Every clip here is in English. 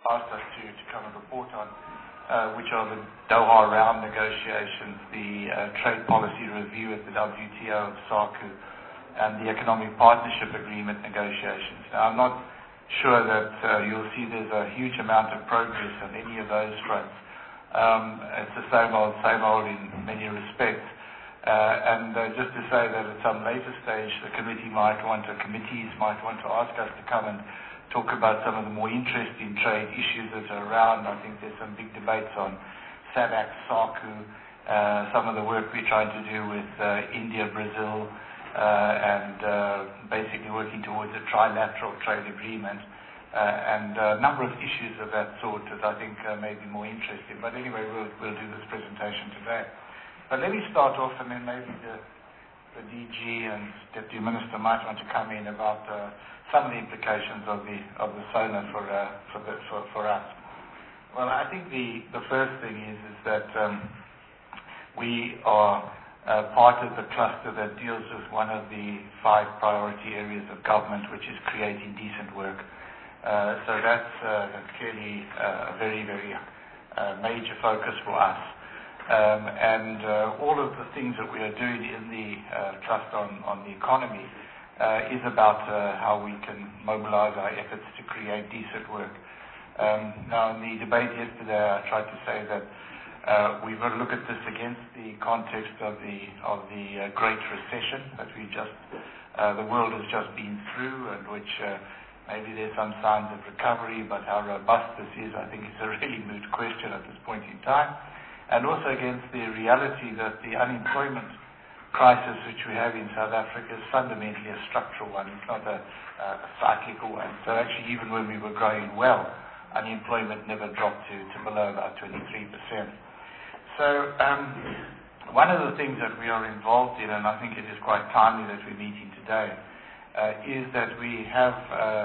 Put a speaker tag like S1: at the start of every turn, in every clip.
S1: asked us to come and report on, which are the Doha round negotiations, the trade policy review at the WTO of SACU, and the economic partnership agreement negotiations. Now, I'm not sure that you'll see there's a huge amount of progress on any of those fronts. It's the same old in many respects. And just to say that at some later stage, the committees might want to ask us to come and talk about some of the more interesting trade issues that are around. I think there's some big debates on SADC, SACU, some of the work we're trying to do with India, Brazil, and basically working towards a trilateral trade agreement, and a number of issues of that sort that I think may be more interesting. But anyway, we'll do this presentation today. But let me start off, and then maybe the DG and Deputy Minister might want to come in about some of the implications of the SONA for us. Well, I think the first thing is that we are part of the cluster that deals with one of the 5 priority areas of government, which is creating decent work. So that's clearly a very, very major focus for us. And all of the things that we are doing in the Trust on the Economy is about how we can mobilize our efforts to create decent work. Now, in the debate yesterday, I tried to say that we've got to look at this against the context of the Great Recession that the world has just been through, and which maybe there's some signs of recovery, but how robust this is, I think, is a really moot question at this point in time. And also against the reality that the unemployment crisis which we have in South Africa is fundamentally a structural one. It's not a cyclical one. So actually, even when we were growing well, unemployment never dropped to below about 23%. So one of the things that we are involved in, and I think it is quite timely that we're meeting today, is that we have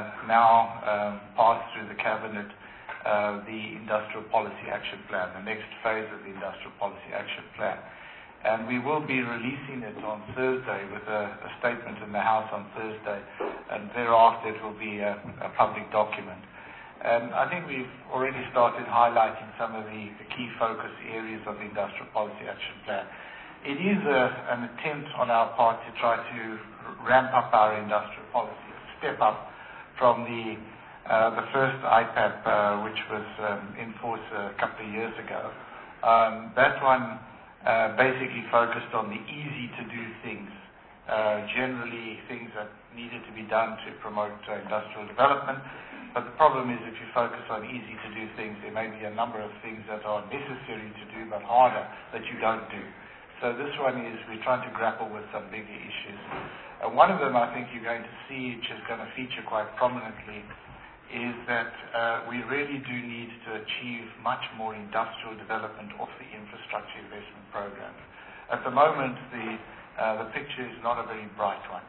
S1: now passed through the Cabinet the Industrial Policy Action Plan, the next phase of the Industrial Policy Action Plan. And we will be releasing it on Thursday with a statement in the House on Thursday, and thereafter it will be a public document. And I think we've already started highlighting some of the key focus areas of the Industrial Policy Action Plan. It is an attempt on our part to try to ramp up our industrial policy, step up from the first IPAP, which was in force a couple of years ago. That one basically focused on the easy-to-do things, generally things that needed to be done to promote industrial development. But the problem is, if you focus on easy-to-do things, there may be a number of things that are necessary to do but harder that you don't do. So this one is we're trying to grapple with some bigger issues. And one of them I think you're going to see, which is going to feature quite prominently, is that we really do need to achieve much more industrial development off the infrastructure investment program. At the moment, the picture is not a very bright one.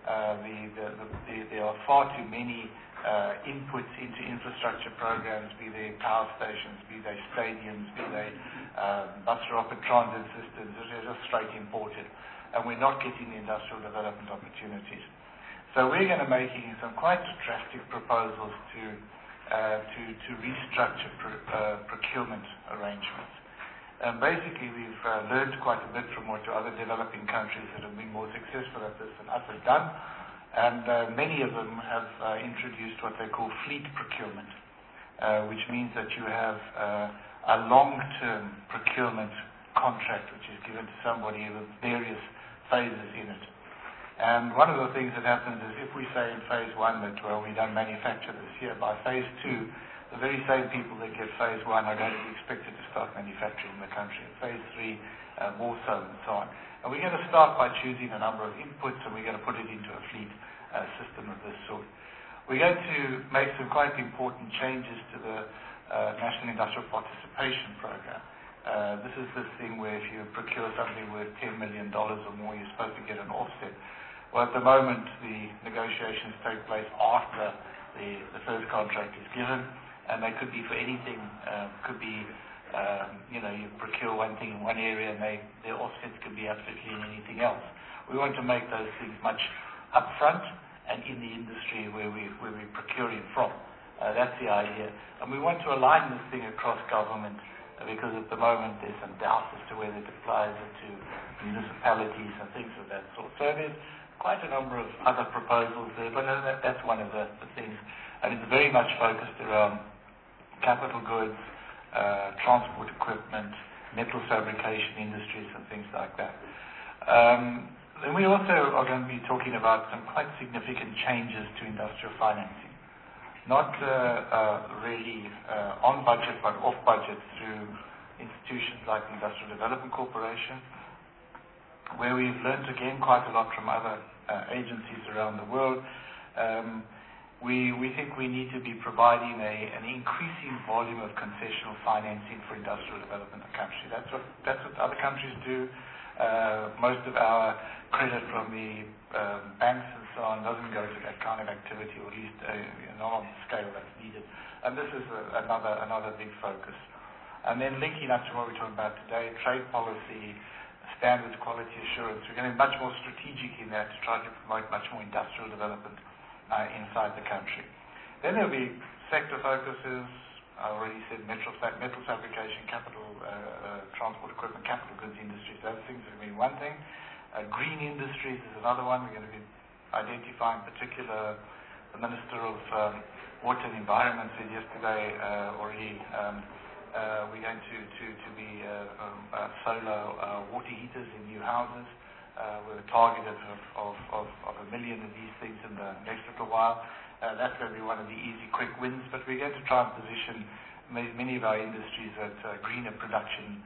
S1: There are far too many inputs into infrastructure programs, be they power stations, be they stadiums, be they bus rapid transit systems. They're just straight imported, and we're not getting the industrial development opportunities. So we're going to be making some quite drastic proposals to restructure procurement arrangements. And basically, we've learned quite a bit from what other developing countries that have been more successful at this than us have done. And many of them have introduced what they call fleet procurement, which means that you have a long-term procurement contract which is given to somebody with various phases in it. And one of the things that happens is, if we say in phase 1 that, well, we don't manufacture this year, by phase 2, the very same people that get phase 1 are going to be expected to start manufacturing in the country. In phase 3, more so, and so on. And we're going to start by choosing a number of inputs, and we're going to put it into a fleet system of this sort. We're going to make some quite important changes to the National Industrial Participation Program. This is this thing where if you procure something worth $10 million or more, you're supposed to get an offset. Well, at the moment, the negotiations take place after the first contract is given, and they could be for anything. Could be, you procure one thing in one area, and their offsets could be absolutely in anything else. We want to make those things much upfront and in the industry where we're procuring from. That's the idea. And we want to align this thing across government because at the moment there's some doubt as to whether it applies to municipalities and things of that sort. So there's quite a number of other proposals there, but that's one of the things. And it's very much focused around capital goods, transport equipment, metal fabrication industries and things like that. Then we also are going to be talking about some quite significant changes to industrial financing. Not really on budget, but off budget through institutions like the Industrial Development Corporation, where we've learned again quite a lot from other agencies around the world. We think we need to be providing an increasing volume of concessional financing for industrial development in the country. That's what other countries do. Most of our credit from the banks and so on doesn't go to that kind of activity, or at least not on the scale that's needed. And this is another big focus. And then linking up to what we're talking about today, trade policy, standards, quality assurance. We're going to be much more strategic in that to try to promote much more industrial development inside the country. Then there'll be sector focuses. I already said metal fabrication, capital, transport equipment, capital goods industries. Those things are going to be one thing. Green industries is another one. We're going to be identifying particular. The Minister of Water and Environment said yesterday already we're going to be solar water heaters in new houses. With a target of 1 million of these things in the next little while. That's going to be one of the easy, quick wins, but we're going to try and position many of our industries at greener production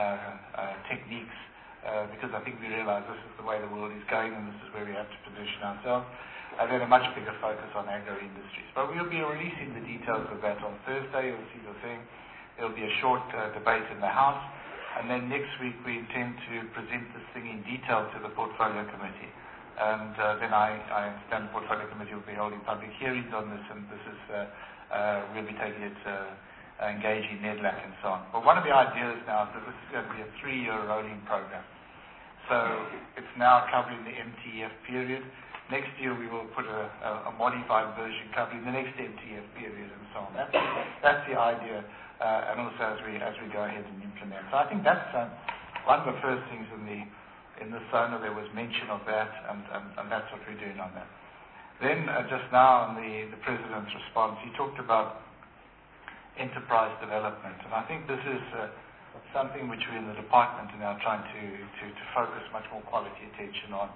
S1: techniques because I think we realize this is the way the world is going and this is where we have to position ourselves. And then a much bigger focus on agro-industries. But we'll be releasing the details of that on Thursday. You'll see the thing. There'll be a short debate in the House. And then next week we intend to present this thing in detail to the Portfolio Committee. And then I understand the Portfolio Committee will be holding public hearings on this, and this is we'll be taking it, engaging NEDLAC and so on. But one of the ideas now is that this is going to be a 3-year rolling program. So it's now covering the MTF period. Next year we will put a modified version covering the next MTF period and so on. That's the idea. And also as we go ahead and implement. So I think that's one of the first things in the SONA. There was mention of that, and that's what we're doing on that. Then just now on the President's response, he talked about enterprise development, and I think this is something which we in the department are now trying to focus much more quality attention on.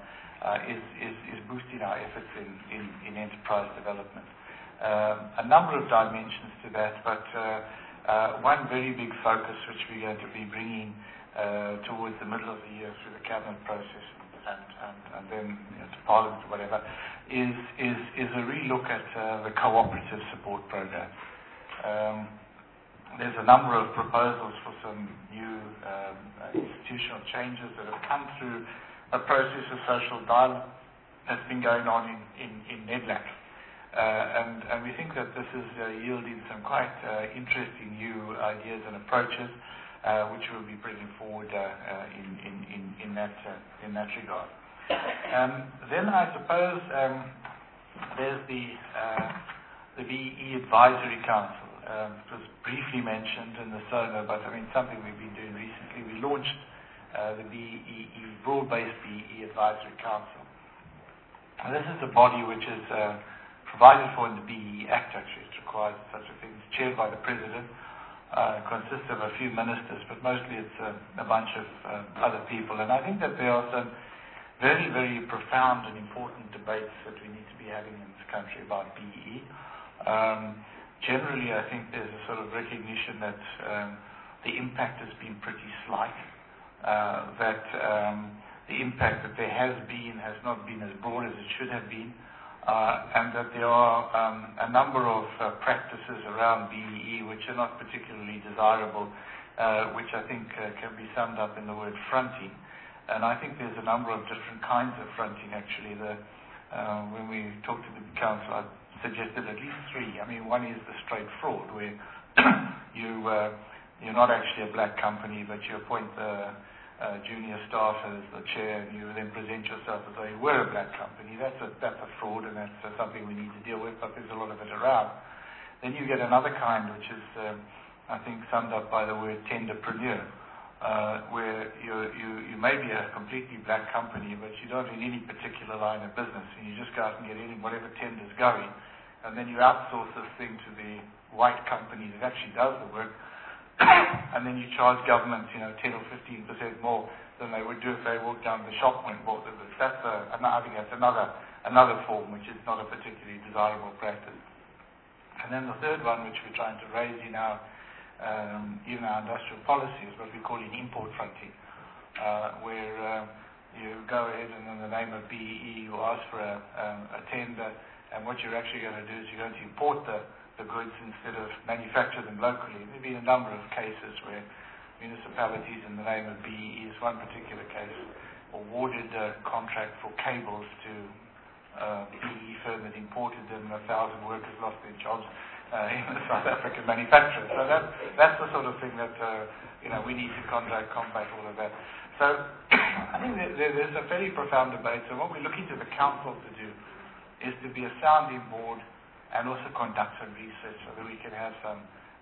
S1: Is boosting our efforts in enterprise development. A number of dimensions to that, but one very big focus which we're going to be bringing towards the middle of the year through the cabinet process and then to Parliament or whatever, is a relook at the cooperative support program. There's a number of proposals for some new institutional changes that have come through a process of social dialogue that's been going on in NEDLAC. And we think that this is yielding some quite interesting new ideas and approaches, which we'll be bringing forward in that regard. Then I suppose there's the BEE Advisory Council. It was briefly mentioned in the SONA, but I mean something we've been doing recently. We launched the BEE, Broad-Based BEE Advisory Council. And this is a body which is provided for in the BEE Act, actually. It requires such a thing. It's chaired by the President. Consists of a few ministers, but mostly it's a bunch of other people. And I think that there are some very, very profound and important debates that we need to be having in this country about BEE. Generally, I think there's a sort of recognition that the impact has been pretty slight. That the impact that there has not been as broad as it should have been, and that there are a number of practices around BEE which are not particularly desirable, which I think can be summed up in the word fronting. And I think there's a number of different kinds of fronting, actually. When we talked to the council, I suggested at least 3. I mean, one is the straight fraud, where you're not actually a black company, but you appoint the junior staff as the chair, and you then present yourself as though you were a black company. That's a fraud, and that's something we need to deal with, but there's a lot of it around. Then you get another kind, which is, I think, summed up by the word tenderpreneur, where you may be a completely black company, but you don't in any particular line of business, and you just go out and get in whatever tender's going, and then you outsource this thing to the white company that actually does the work, and then you charge government, 10 or 15% more than they would do if they walked down the shop and bought the goods. I think that's another form which is not a particularly desirable practice. And then the third one, which we're trying to raise in our industrial policy, is what we call an import fronting, where you go ahead and in the name of BEE you ask for a tender, and what you're actually going to do is you're going to import the goods instead of manufacture them locally. There have been a number of cases where municipalities, in the name of BEE, is one particular case, awarded a contract for cables to BEE firm that imported them, 1,000 workers lost their jobs in the South African manufacturer. So that's the sort of thing that we need to combat all of that. So I think there's a very profound debate. So what we're looking to the council to do is to be a sounding board and also conduct some research so that we can have some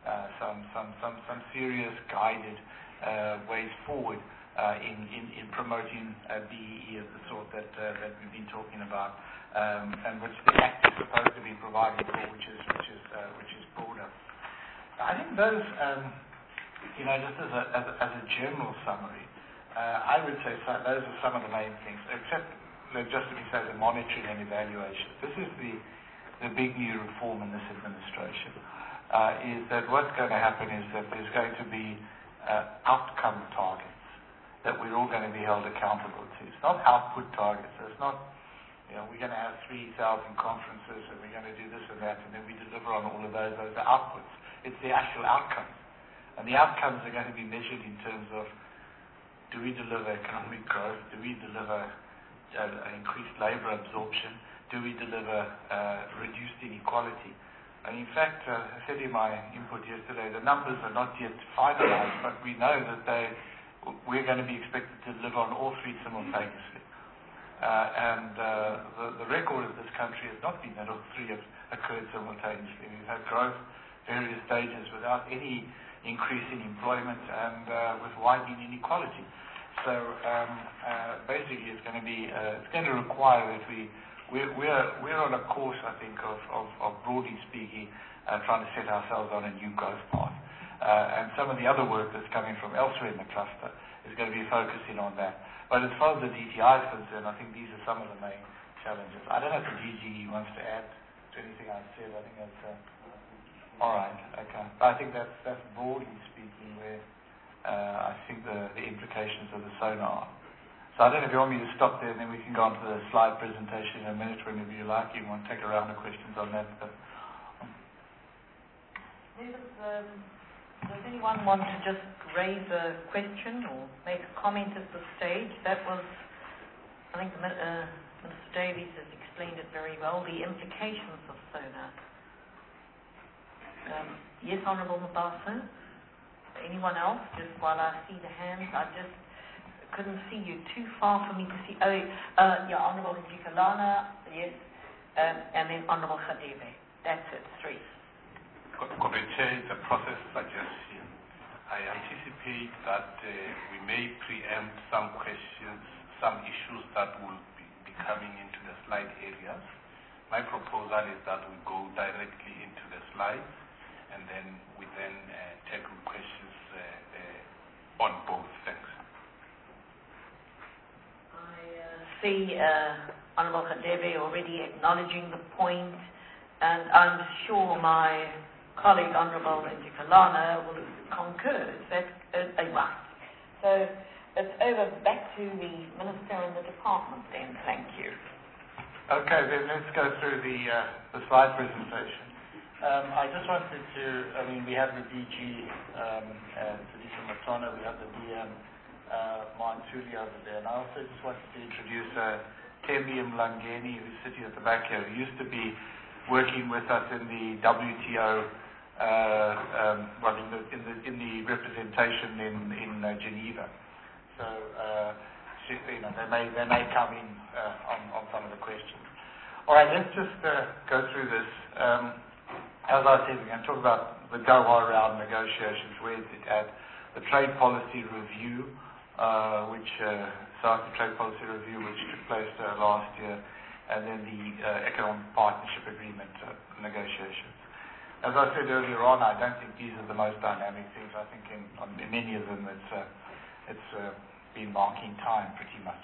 S1: serious guided ways forward in promoting BEE of the sort that we've been talking about, and which the Act is supposed to be providing for, which is broader. I think those, just as a general summary, I would say those are some of the main things, except just to be said, the monitoring and evaluation. This is the big new reform in this administration, is that what's going to happen is that there's going to be outcome targets that we're all going to be held accountable to. It's not output targets. It's not, we're going to have 3,000 conferences and we're going to do this and that and then we deliver on all of those. Those are outputs. It's the actual outcomes. And the outcomes are going to be measured in terms of, do we deliver economic growth? Do we deliver increased labor absorption? Do we deliver reduced inequality? And in fact, I said in my input yesterday, the numbers are not yet finalized, but we know that we're going to be expected to deliver on all three simultaneously. And the record of this country has not been that all three have occurred simultaneously. We've had growth, various stages, without any increase in employment and with widening inequality. So basically, it's going to require that we're on a course, I think, of broadly speaking, trying to set ourselves on a new growth path. And some of the other work that's coming from elsewhere in the cluster is going to be focusing on that. But as far as the DTI is concerned, I think these are some of the main challenges. I don't know if the DG wants to add to anything I've said. I think that's all right. Okay. But I think that's broadly speaking where I think the implications of the sonar are. So I don't know if you want me to stop there, and then we can go on to the slide presentation in a minute whenever you like. You want to take a round of questions on that. But,
S2: does anyone want to just raise a question or make a comment at this stage? That was, I think Mr. Davies has explained it very well, the implications of sonar. Yes, Honourable Mabasa? Anyone else? Just while I see the hands, I just couldn't see you too far for me to see. Honourable Njikalana, yes, and then Honourable Radebe. That's it, three.
S3: Chair, the process suggestion. I anticipate that we may preempt some questions, some issues that will be coming into the slide areas. My proposal is that we go directly into the slides and then we take questions on both things.
S2: See Honourable Radebe already acknowledging the point, and I'm sure my colleague Honourable Njikalana will concur. That's a must. So it's over back to the Minister and the Department then. Thank you.
S1: Okay, then let's go through the slide presentation. I just wanted to, we have the DG, Tadisha Matona, we have the DM, Mansuli over there. And I also just wanted to introduce Thembi Mlangeni, who's sitting at the back here, who used to be working with us in the WTO, in the representation in Geneva. So, they may come in on some of the questions. All right, let's just go through this. as I said, we're going to talk about the Doha round negotiations, where it's at, the trade policy review, SACU trade policy review, which took place last year, and then the economic partnership agreement negotiations. As I said earlier on, I don't think these are the most dynamic things. I think in many of them it's been marking time pretty much.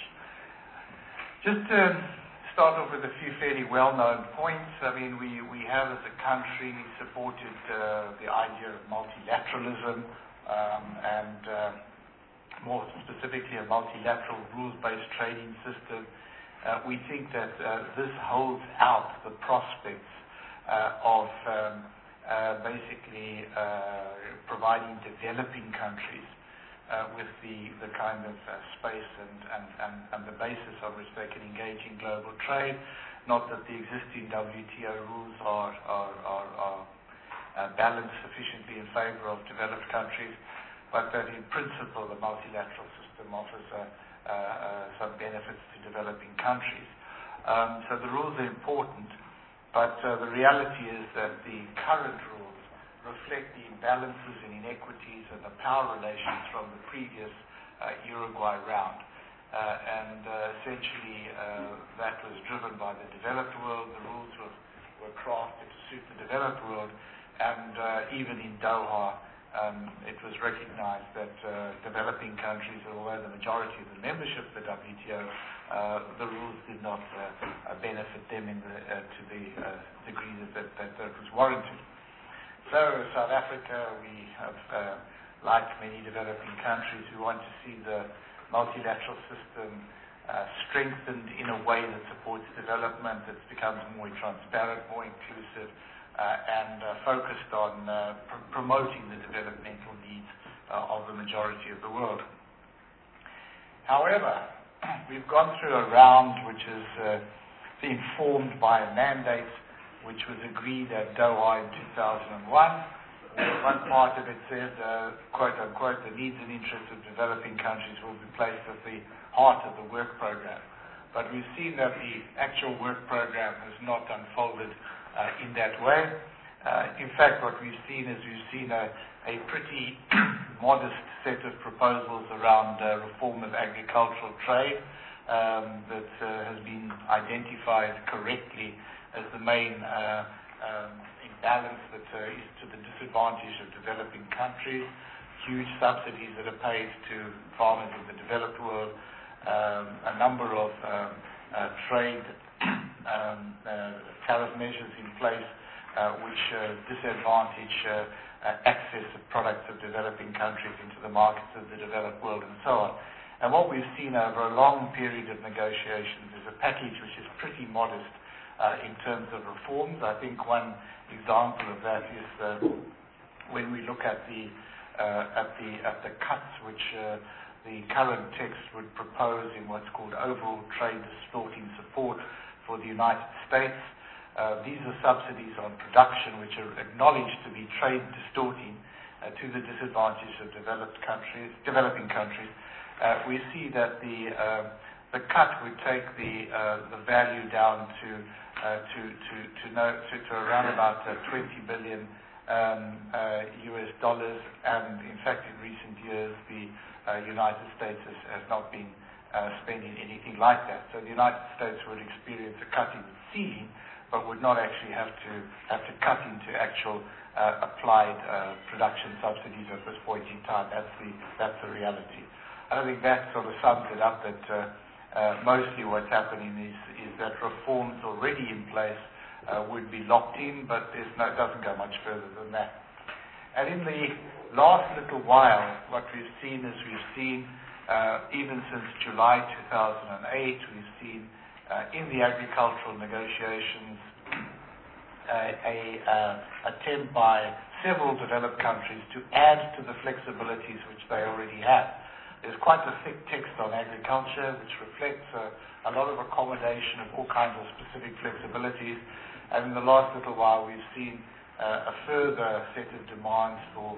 S1: Just to start off with a few fairly well-known points. I mean, we have as a country supported the idea of multilateralism and more specifically a multilateral rules-based trading system. We think that this holds out the prospects of basically providing developing countries with the kind of space and the basis on which they can engage in global trade. Not that the existing WTO rules are balanced sufficiently in favor of developed countries, but that in principle the multilateral system offers some benefits to developing countries. So the rules are important, but the reality is that the current rules reflect the imbalances and inequities and the power relations from the previous Uruguay round. Essentially that was driven by the developed world. The rules were crafted to suit the developed world, and even in Doha it was recognized that developing countries, although the majority of the membership of the WTO, the rules did not benefit them to the degree that was warranted. So South Africa, we have, like many developing countries, we want to see the multilateral system strengthened in a way that supports development, that becomes more transparent, more inclusive, and focused on promoting the developmental needs of the majority of the world. However, we've gone through a round which is informed by a mandate which was agreed at Doha in 2001. One part of it said, quote unquote, the needs and interests of developing countries will be placed at the heart of the work program. But we've seen that the actual work program has not unfolded in that way. In fact, what we've seen is a pretty modest set of proposals around reform of agricultural trade that has been identified correctly as the main imbalance that is to the disadvantage of developing countries. Huge subsidies that are paid to farmers in the developed world, a number of trade tariff measures in place which disadvantage access of products of developing countries into the markets of the developed world, and so on. And what we've seen over a long period of negotiations is a package which is pretty modest in terms of reforms. I think one example of that is when we look at the cuts which the current text would propose in what's called overall trade distorting support for the United States. These are subsidies on production which are acknowledged to be trade distorting to the disadvantage of developing countries. We see that the cut would take the value down to around about $20 billion US dollars, and in fact in recent years the United States has not been spending anything like that. So the United States would experience a cut in the ceiling, but would not actually have to cut into actual applied production subsidies at this point in time. That's the reality. I think that sort of sums it up, that mostly what's happening is that reforms already in place would be locked in, but it doesn't go much further than that. And in the last little while, what we've seen is even since July 2008, we've seen in the agricultural negotiations a attempt by several developed countries to add to the flexibilities which they already have. There's quite a thick text on agriculture which reflects a lot of accommodation of all kinds of specific flexibilities, and in the last little while we've seen a further set of demands for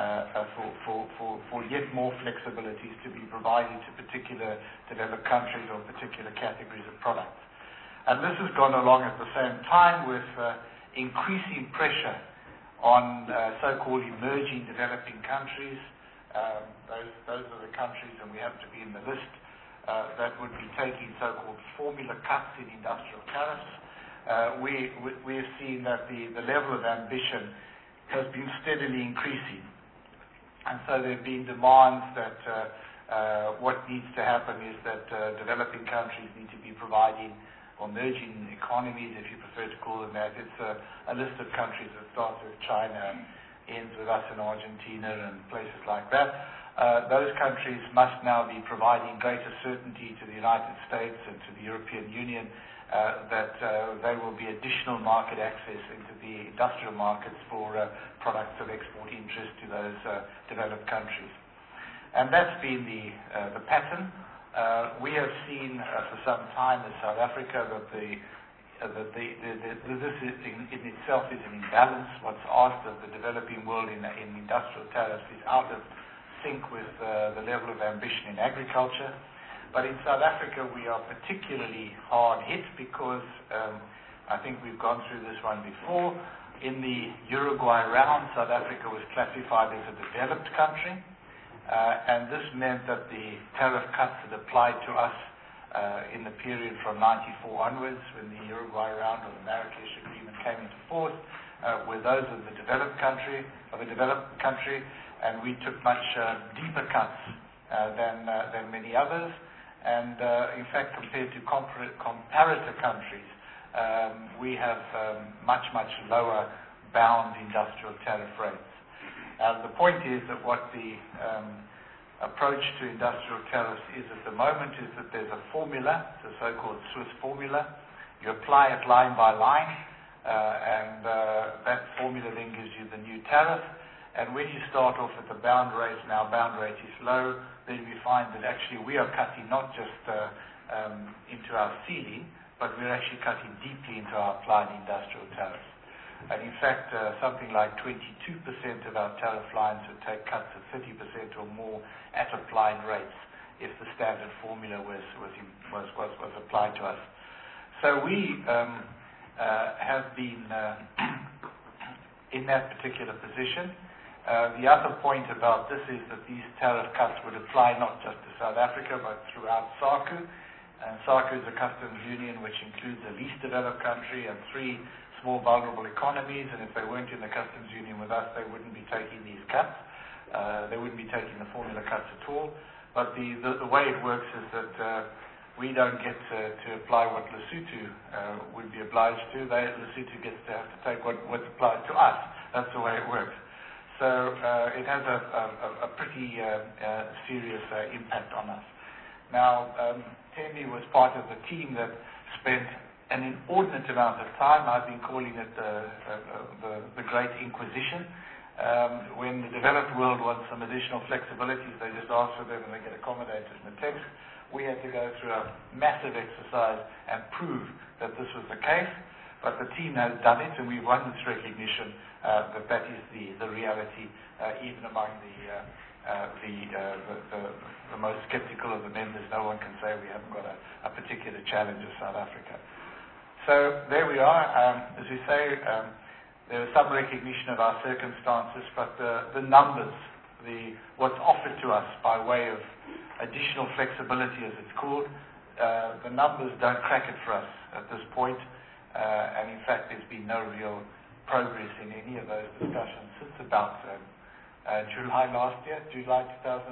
S1: yet more flexibilities to be provided to particular developed countries or particular categories of products. And this has gone along at the same time with increasing pressure on so-called emerging developing countries. Those are the countries, and we have to be in the list, that would be taking so-called formula cuts in industrial tariffs. We have seen that the level of ambition has been steadily increasing. And so there have been demands that what needs to happen is that developing countries need to be providing, or emerging economies, if you prefer to call them that. It's a list of countries that starts with China and ends with us in Argentina and places like that. Those countries must now be providing greater certainty to the United States and to the European Union that there will be additional market access into the industrial markets for products of export interest to those developed countries. And that's been the pattern. We have seen for some time in South Africa that this in itself is an imbalance. What's asked of the developing world in industrial tariffs is out of sync with the level of ambition in agriculture. But in South Africa, we are particularly hard hit because I think we've gone through this one before. In the Uruguay round, South Africa was classified as a developed country, and this meant that the tariff cuts that applied to us in the period from 94 onwards, when the Uruguay round or the Marrakesh Agreement came into force, were those of a developed country, and we took much deeper cuts than many others. And in fact, compared to comparator countries, we have much lower bound industrial tariff rates. The point is that what the approach to industrial tariffs is at the moment is that there's a formula, the so-called Swiss formula. You apply it line by line, and that formula then gives you the new tariff. And when you start off at the bound rate, and our bound rate is low, then we find that actually we are cutting not just into our ceiling, but we're actually cutting deeply into our applied industrial tariffs. And in fact, something like 22% of our tariff lines would take cuts of 30% or more at applied rates if the standard formula was applied to us. So we have been in that particular position. The other point about this is that these tariff cuts would apply not just to South Africa, but throughout SACU. And SACU is a customs union which includes the least developed country and 3 small vulnerable economies, and if they weren't in the customs union with us, they wouldn't be taking these cuts. They wouldn't be taking the formula cuts at all. But the way it works is that we don't get to apply what Lesotho would be obliged to. Lesotho gets to have to take what's applied to us. That's the way it works. So it has a pretty serious impact on us. Now, Thembi was part of the team that spent an inordinate amount of time. I've been calling it the Great Inquisition. When the developed world wants some additional flexibilities, they just ask for them and they get accommodated in the text. We had to go through a massive exercise and prove that this was the case, but the team has done it, and we've won this recognition that is the reality, even among the most skeptical of the members. No one can say we haven't got a particular challenge of South Africa. So there we are. As we say, there is some recognition of our circumstances, but the numbers, what's offered to us by way of additional flexibility, as it's called, the numbers don't crack it for us at this point. And in fact, there's been no real progress in any of those discussions since about July 2008, July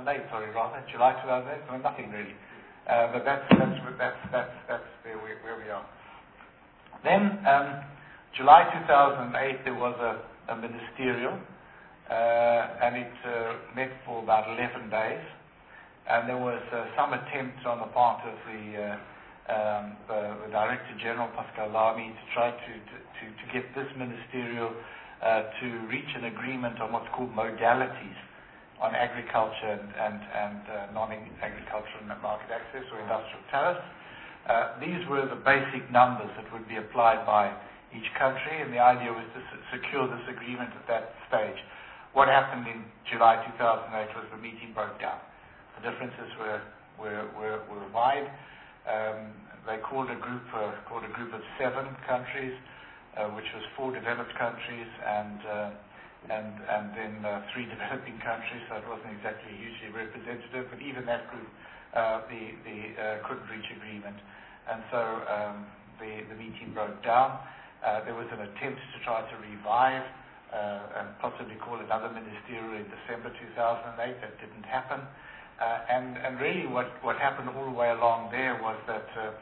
S1: 2008, so nothing really. But that's where we are. Then, July 2008, there was a ministerial, and it met for about 11 days, and there was some attempt on the part of the Director General, Pascal Lamy, to try to get this ministerial to reach an agreement on what's called modalities on agriculture and non-agricultural market access or industrial tariffs. These were the basic numbers that would be applied by each country, and the idea was to secure this agreement at that stage. What happened in July 2008 was the meeting broke down. The differences were wide. They called a group of 7 countries, which was 4 developed countries and and then 3 developing countries, so it wasn't exactly hugely representative, but even that group couldn't reach agreement. And so the meeting broke down. There was an attempt to try to revive and possibly call another ministerial in December 2008. That didn't happen. And really what happened all the way along there was that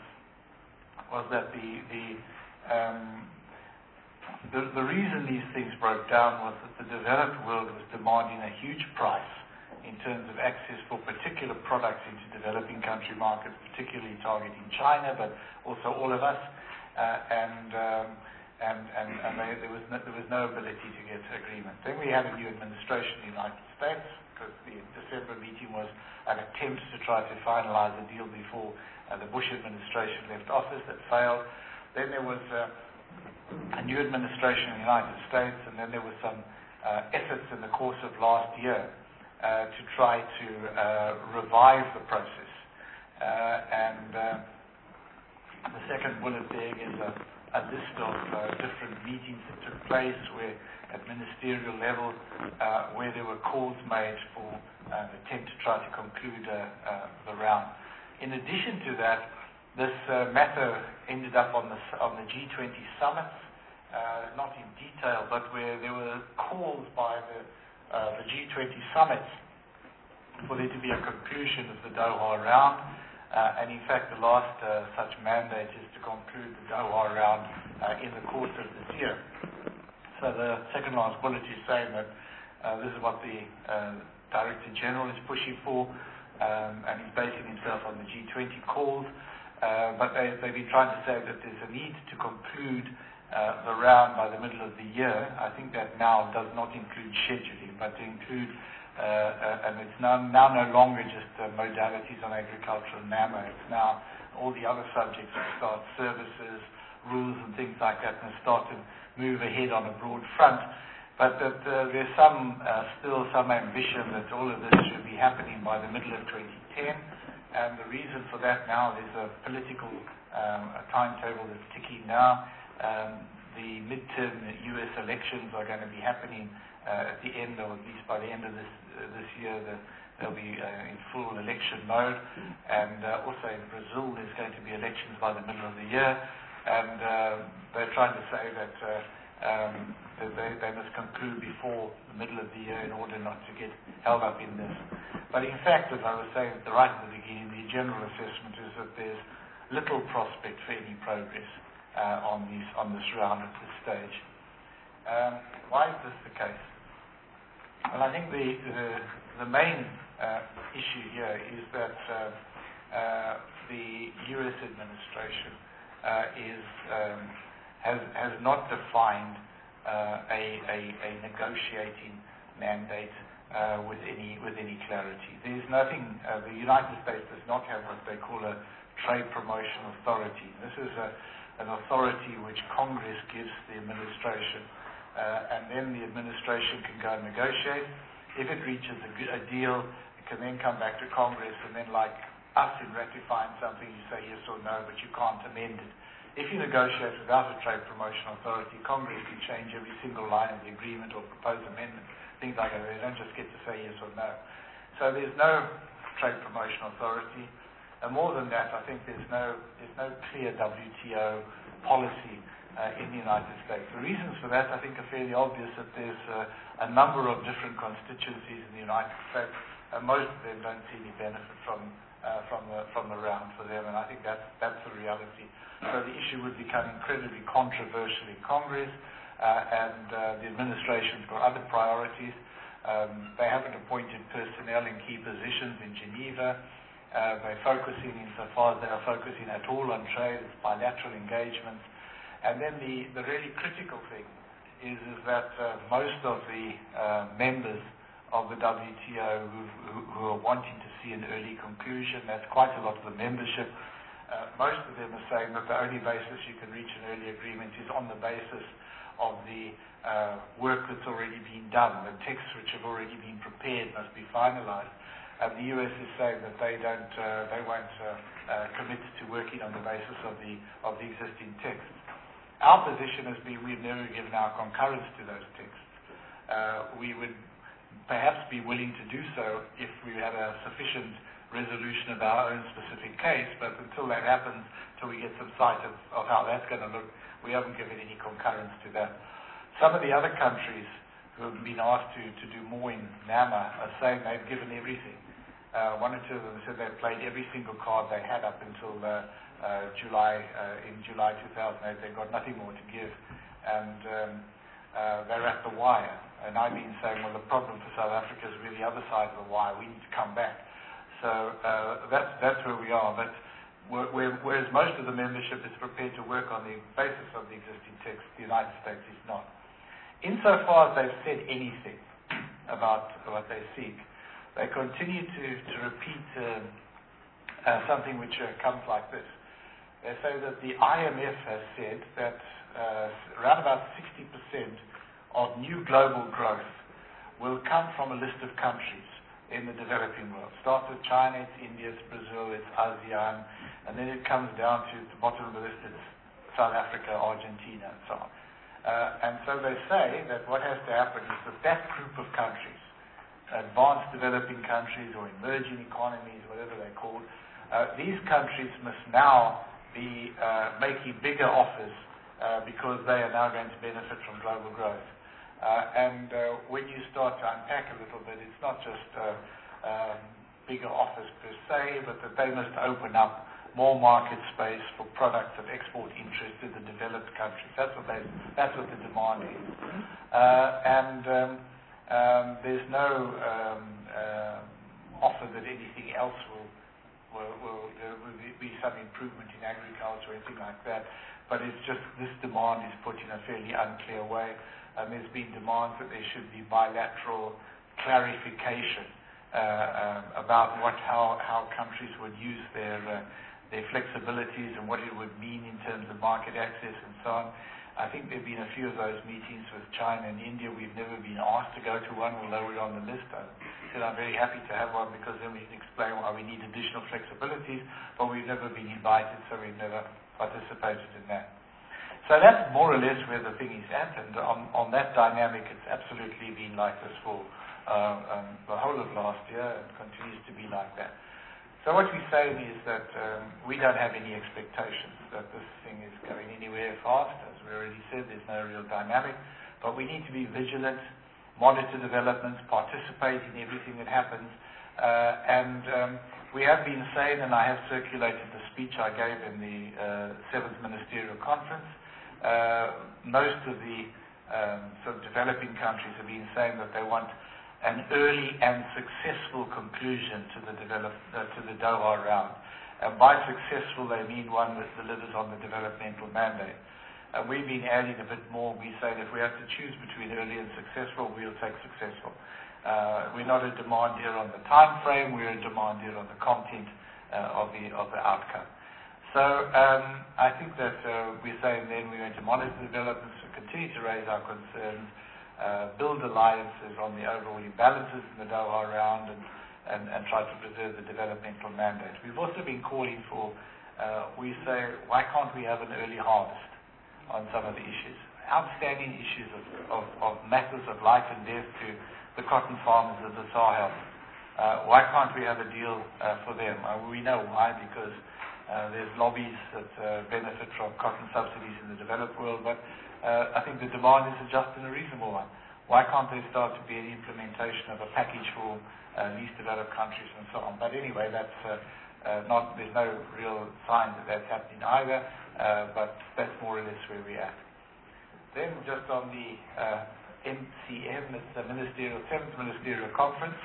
S1: the reason these things broke down was that the developed world was demanding a huge price in terms of access for particular products into developing country markets, particularly targeting China, but also all of us. There was no ability to get agreement. Then we had a new administration in the United States, because the December meeting was an attempt to try to finalize a deal before the Bush administration left office. That failed. Then there was a new administration in the United States, and then there was some efforts in the course of last year to try to revive the process. The second bullet there is a list of different meetings that took place at ministerial level where there were calls made for an attempt to try to conclude the round. In addition to that, this matter ended up on the G20 summit, not in detail, but where there were calls by the G20 summit for there to be a conclusion of the Doha round. And in fact, the last such mandate is to conclude the Doha round in the course of this year. So the second last bullet is saying that this is what the Director General is pushing for, and he's basing himself on the G20 calls. But they've been trying to say that there's a need to conclude the round by the middle of the year. I think that now does not include scheduling, but to include, and it's now no longer just modalities on agriculture and NAMA. It's now all the other subjects will start, services, rules and things like that, and start to move ahead on a broad front. But that there's still some ambition that all of this should be happening by the middle of 2010. And the reason for that now, there's a political timetable that's ticking now. The midterm U.S. elections are going to be happening at the end, or at least by the end of this year. They'll be in full election mode. And also in Brazil, there's going to be elections by the middle of the year. And they're trying to say that they must conclude before the middle of the year in order not to get held up in this. But in fact, as I was saying right at the beginning, the general assessment is that there's little prospect for any progress on this round at this stage. Why is this the case? Well, I think the main issue here is that the U.S. administration has not defined a negotiating mandate with any clarity. There's nothing. The United States does not have what they call a trade promotion authority. This is an authority which Congress gives the administration, and then the administration can go and negotiate. If it reaches a deal, it can then come back to Congress, and then like us in ratifying something, you say yes or no, but you can't amend it. If you negotiate without a trade promotion authority, Congress can change every single line of the agreement or propose amendments, things like that. They don't just get to say yes or no. So there's no trade promotion authority. And more than that, I think there's no clear WTO policy in the United States. The reasons for that, I think, are fairly obvious, that there's a number of different constituencies in the United States, and most of them don't see any benefit from the round for them, and I think that's the reality. So the issue would become incredibly controversial in Congress, and the administration's got other priorities. They haven't appointed personnel in key positions in Geneva. They're focusing, insofar as they are focusing at all on trade, it's bilateral engagements. And then the really critical thing is that most of the members of the WTO who are wanting to see an early conclusion, that's quite a lot of the membership, most of them are saying that the only basis you can reach an early agreement is on the basis of the work that's already been done. The texts which have already been prepared must be finalized. And the US is saying that they won't commit to working on the basis of the existing texts. Our position has been we've never given our concurrence to those texts. we would perhaps be willing to do so if we had a sufficient resolution of our own specific case, but until that happens, till we get some sight of how that's going to look, we haven't given any concurrence to that. Some of the other countries who have been asked to do more in NAMA are saying they've given everything. One or two of them said they've played every single card they had up until July 2008. They've got nothing more to give, and they're at the wire. And I've been saying, well, the problem for South Africa is really the other side of the wire. We need to come back. So that's where we are. But whereas most of the membership is prepared to work on the basis of the existing text, the United States is not. Insofar as they've said anything about what they seek, they continue to repeat something which comes like this. They say that the IMF has said that around about 60% of new global growth will come from a list of countries in the developing world. Starts with China, it's India, it's Brazil, it's ASEAN, and then it comes down to the bottom of the list, it's South Africa, Argentina, and so on. And so they say that what has to happen is that group of countries, advanced developing countries or emerging economies, whatever they're called, these countries must now be making bigger offers because they are now going to benefit from global growth. And when you start to unpack a little bit, it's not just bigger offers per se, but that they must open up more market space for products of export interest in the developed countries. That's what the demand is. There's no offer that anything else will be some improvement in agriculture or anything like that. But it's just this demand is put in a fairly unclear way. There's been demands that there should be bilateral clarification about how countries would use their flexibilities and what it would mean in terms of market access and so on. I think there have been a few of those meetings with China and India. We've never been asked to go to one, although we're on the list. I said I'm very happy to have one because then we can explain why we need additional flexibilities, but we've never been invited, so we've never participated in that. So that's more or less where the thing is at, and on that dynamic, it's absolutely been like this for the whole of last year and continues to be like that. So what we're saying is that we don't have any expectations that this thing is going anywhere fast. As we already said, there's no real dynamic, but we need to be vigilant, monitor developments, participate in everything that happens, and we have been saying, and I have circulated the speech I gave in the 7th Ministerial Conference. Most of the sort of developing countries have been saying that they want an early and successful conclusion to the Doha round. And by successful, they mean one that delivers on the developmental mandate. And we've been adding a bit more. We say that if we have to choose between early and successful, we'll take successful. We're not a demand here on the time frame. We're a demand here on the content of the outcome. So I think that we're saying then we're going to monitor developments, continue to raise our concerns, build alliances on the overall imbalances in the Doha round, and try to preserve the developmental mandate. We've also been calling for, we say, why can't we have an early harvest on some of the issues? Outstanding issues of matters of life and death to the cotton farmers of the Sahel. Why can't we have a deal for them? We know why, because there's lobbies that benefit from cotton subsidies in the developed world, but I think the demand is a just and a reasonable one. Why can't there start to be an implementation of a package for least developed countries and so on? But anyway, there's no real sign that that's happening either, but that's more or less where we're at. Then just on the MCM, it's the 7th Ministerial Conference.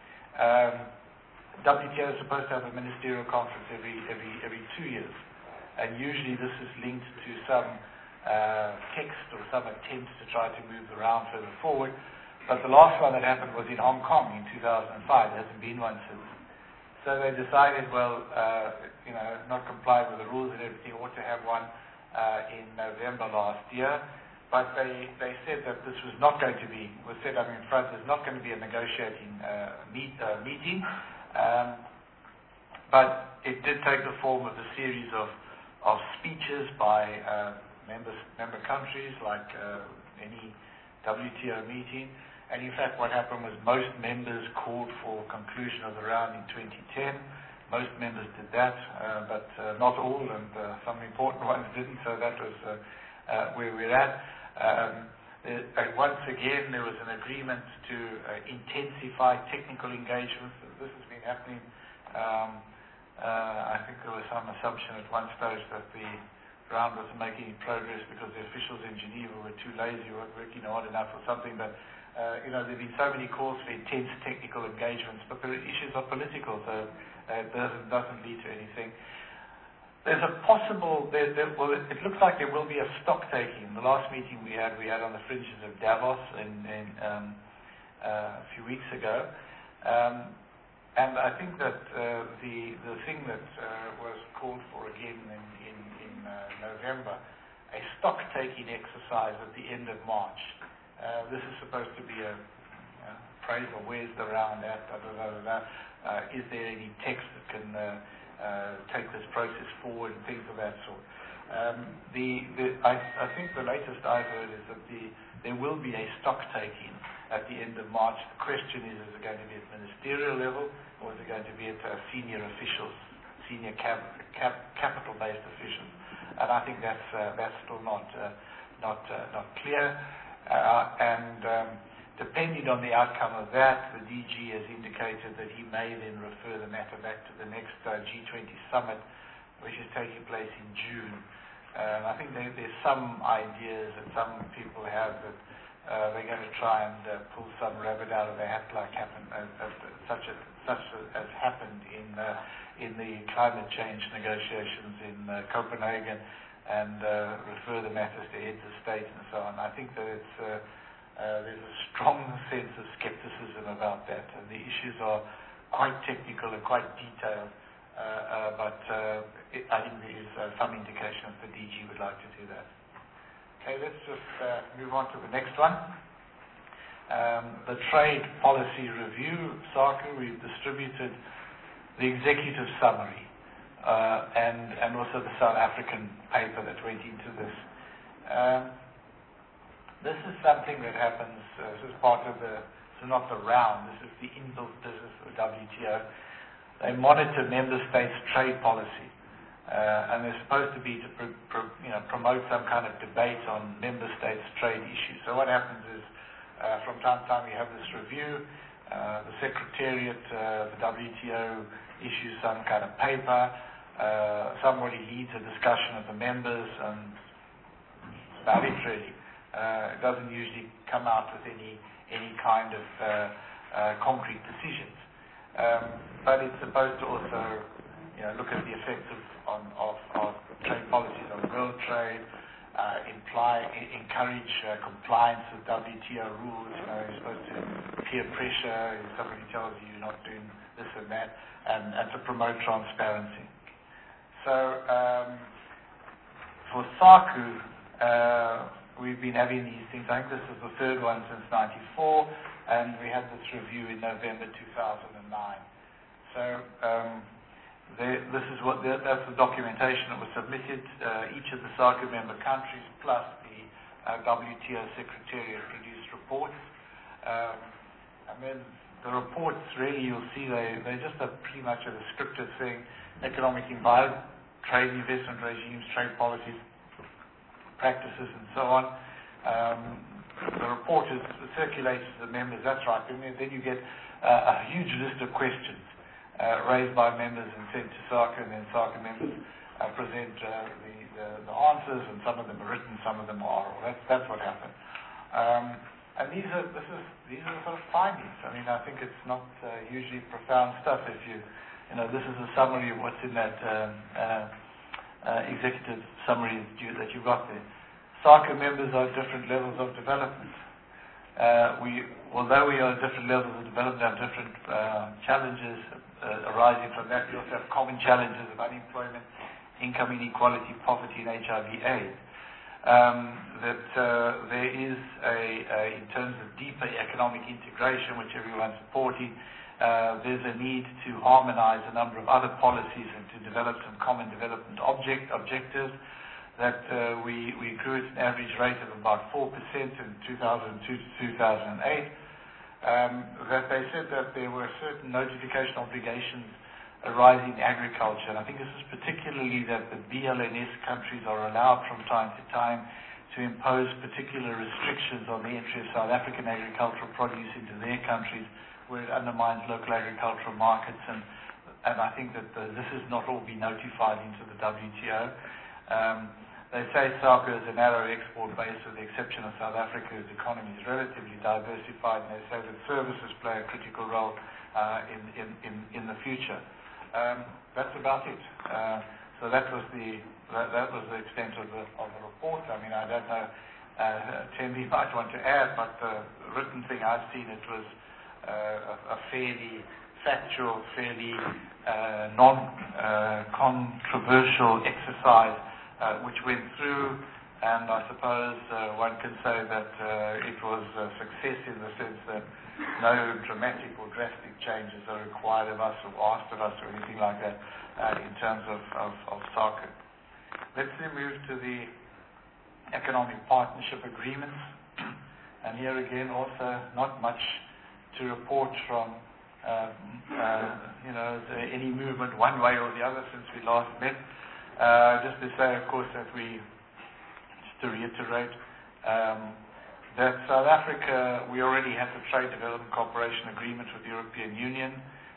S1: WTO is supposed to have a ministerial conference every 2 years, and usually this is linked to some text or some attempts to try to move the round further forward. But the last one that happened was in Hong Kong in 2005. There hasn't been one since. So they decided, not comply with the rules and everything, ought to have one in November last year. But they said that this was not going to be, was set up in front, there's not going to be a negotiating meeting. But it did take the form of a series of speeches by member countries, like any WTO meeting, And in fact, what happened was most members called for conclusion of the round in 2010. Most members did that, but not all, and some important ones didn't, so that was where we're at. Once again, there was an agreement to intensify technical engagements. This has been happening. I think there was some assumption at one stage that the round wasn't making any progress because the officials in Geneva were too lazy or weren't working hard enough or something, but there have been so many calls for intense technical engagements, but the issues are political, so it doesn't lead to anything. There's a possible, well, it looks like there will be a stock taking. The last meeting we had on the fringes of Davos a few weeks ago. And I think that the thing that was called for again in November, a stock taking exercise at the end of March. This is supposed to be a appraisal. Where's the round at? Is there any text that can take this process forward and things of that sort? I think the latest I've heard is that there will be a stock taking at the end of March. The question is it going to be at ministerial level or is it going to be at senior officials, senior capital-based officials? And I think that's still not clear. Depending on the outcome of that, the DG has indicated that he may then refer the matter back to the next G20 summit, which is taking place in June. I think there's some ideas that some people have that they're going to try and pull some rabbit out of the hat, like such as happened in the climate change negotiations in Copenhagen, and refer the matters to heads of state and so on. I think that there's a strong sense of skepticism about that, and the issues are quite technical and quite detailed. But I think there is some indication that the DG would like to do that. Okay, let's just move on to the next one. The Trade Policy Review, SACU, we've distributed the executive summary and also the South African paper that went into this. This is something that happens, this is part of not the round, this is the inbuilt business of the WTO. They monitor member states' trade policy, and they're supposed to be to promote some kind of debate on member states' trade issues. So what happens is, from time to time, we have this review. The Secretariat, the WTO, issues some kind of paper. Somebody leads a discussion of the members, and that's about it, really. It doesn't usually come out with any kind of concrete decisions. But it's supposed to also look at the effects of trade policies on world trade, encourage compliance with WTO rules. You're supposed to peer pressure if somebody tells you you're not doing this and that, and to promote transparency. So for SACU, we've been having these things. I think this is the third one since '94, and we had this review in November 2009. So that's the documentation that was submitted. Each of the SACU member countries plus the WTO Secretariat produced reports. And then the reports, really, you'll see they're just pretty much a descriptive thing: economic environment, trade investment regimes, trade policies, practices, and so on. The report is circulated to the members, that's right. And then you get a huge list of questions raised by members and sent to SACU, and then SACU members present the answers, and some of them are written, some of them are oral. That's what happened. And these are sort of findings. I mean, I think it's not usually profound stuff. If this is a summary of what's in that executive summary that you've got there. SACU members are at different levels of development. Although we are at different levels of development, have different challenges arising from that. We also have common challenges of unemployment, income inequality, poverty, and HIV/AIDS. There is in terms of deeper economic integration, which everyone's supporting, there's a need to harmonize a number of other policies and to develop some common development objectives. That we grew at an average rate of about 4% in 2002 to 2008. that they said that there were certain notification obligations arising in agriculture. And I think this is particularly that the BLNS countries are allowed from time to time to impose particular restrictions on the entry of South African agricultural produce into their countries where it undermines local agricultural markets. And I think that this has not all been notified into the WTO. They say SACU is a narrow export base with the exception of South Africa, whose economy is relatively diversified, and they say that services play a critical role in the future. That's about it. So that was the extent of the report. I mean, I don't know, Thembi might want to add, but the written thing I've seen, it was a fairly factual, fairly non-controversial exercise which went through, and I suppose one can say that it was a success in the sense that no dramatic or drastic changes are required of us or asked of us or anything like that in terms of SACU. Let's then move to the economic partnership agreements, and here again also not much to report from any movement one way or the other since we last met. Just to say, of course, that just to reiterate, that South Africa, we already had the Trade Development Cooperation Agreement with the European Union,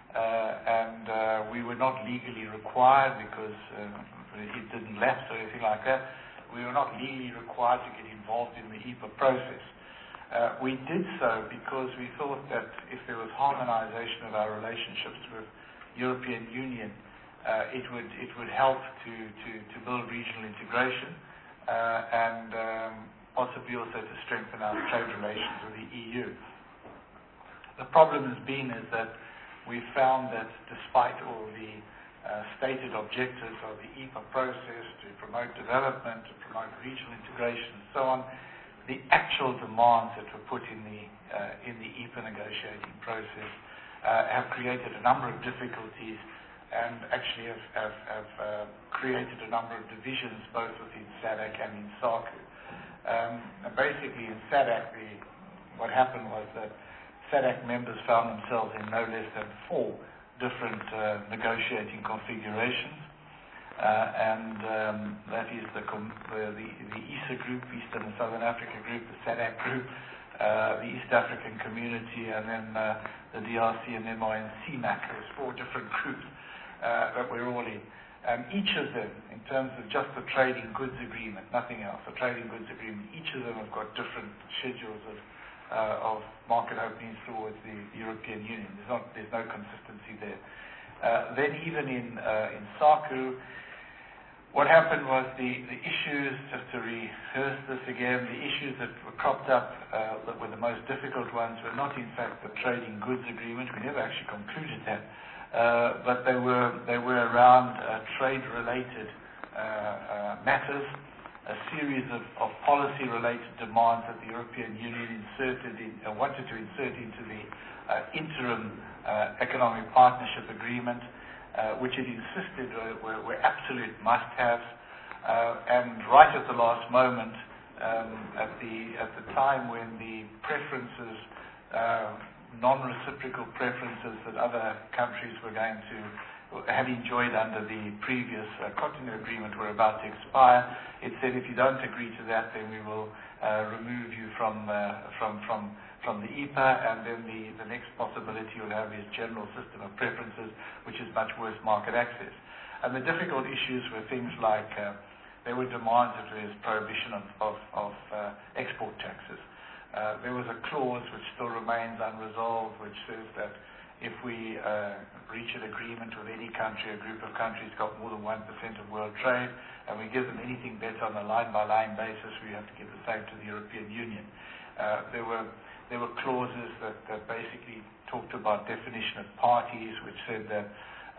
S1: and we were not legally required because it didn't lapse or anything like that. We were not legally required to get involved in the EPA process. We did so because we thought that if there was harmonization of our relationships with the European Union, it would help to build regional integration and possibly also to strengthen our trade relations with the EU. The problem has been is that we found that despite all the stated objectives of the EPA process to promote development, to promote regional integration and so on, the actual demands that were put in the EPA negotiating process have created a number of difficulties and actually have created a number of divisions both within SADC and in SACU. Basically in SADC, what happened was that SADC members found themselves in no less than 4 different negotiating configurations, and that is the ESA group, Eastern and Southern Africa group, the SADC group, the East African Community, and then the DRC and MINC-MAC. There's 4 different groups that we're all in. And each of them, in terms of just the trading goods agreement, nothing else, the trading goods agreement, each of them have got different schedules of market openings towards the European Union. There's no consistency there. Then even in SACU, what happened was the issues, just to rehearse this again, the issues that were cropped up that were the most difficult ones were not in fact the trading goods agreement. We never actually concluded that. But they were around trade-related matters, a series of policy-related demands that the European Union wanted to insert into the interim economic partnership agreement, which it insisted were absolute must-haves. And right at the last moment, at the time when the preferences, non-reciprocal preferences that other countries were going to have enjoyed under the previous Cotonou agreement were about to expire, it said if you don't agree to that, then we will remove you from the EPA, and then the next possibility you'll have is general system of preferences, which is much worse market access. And the difficult issues were things like there were demands that there is prohibition of export taxes. There was a clause which still remains unresolved, which says that if we reach an agreement with any country, a group of countries got more than 1% of world trade, and we give them anything better on a line-by-line basis, we have to give the same to the European Union. There were clauses that basically talked about definition of parties, which said that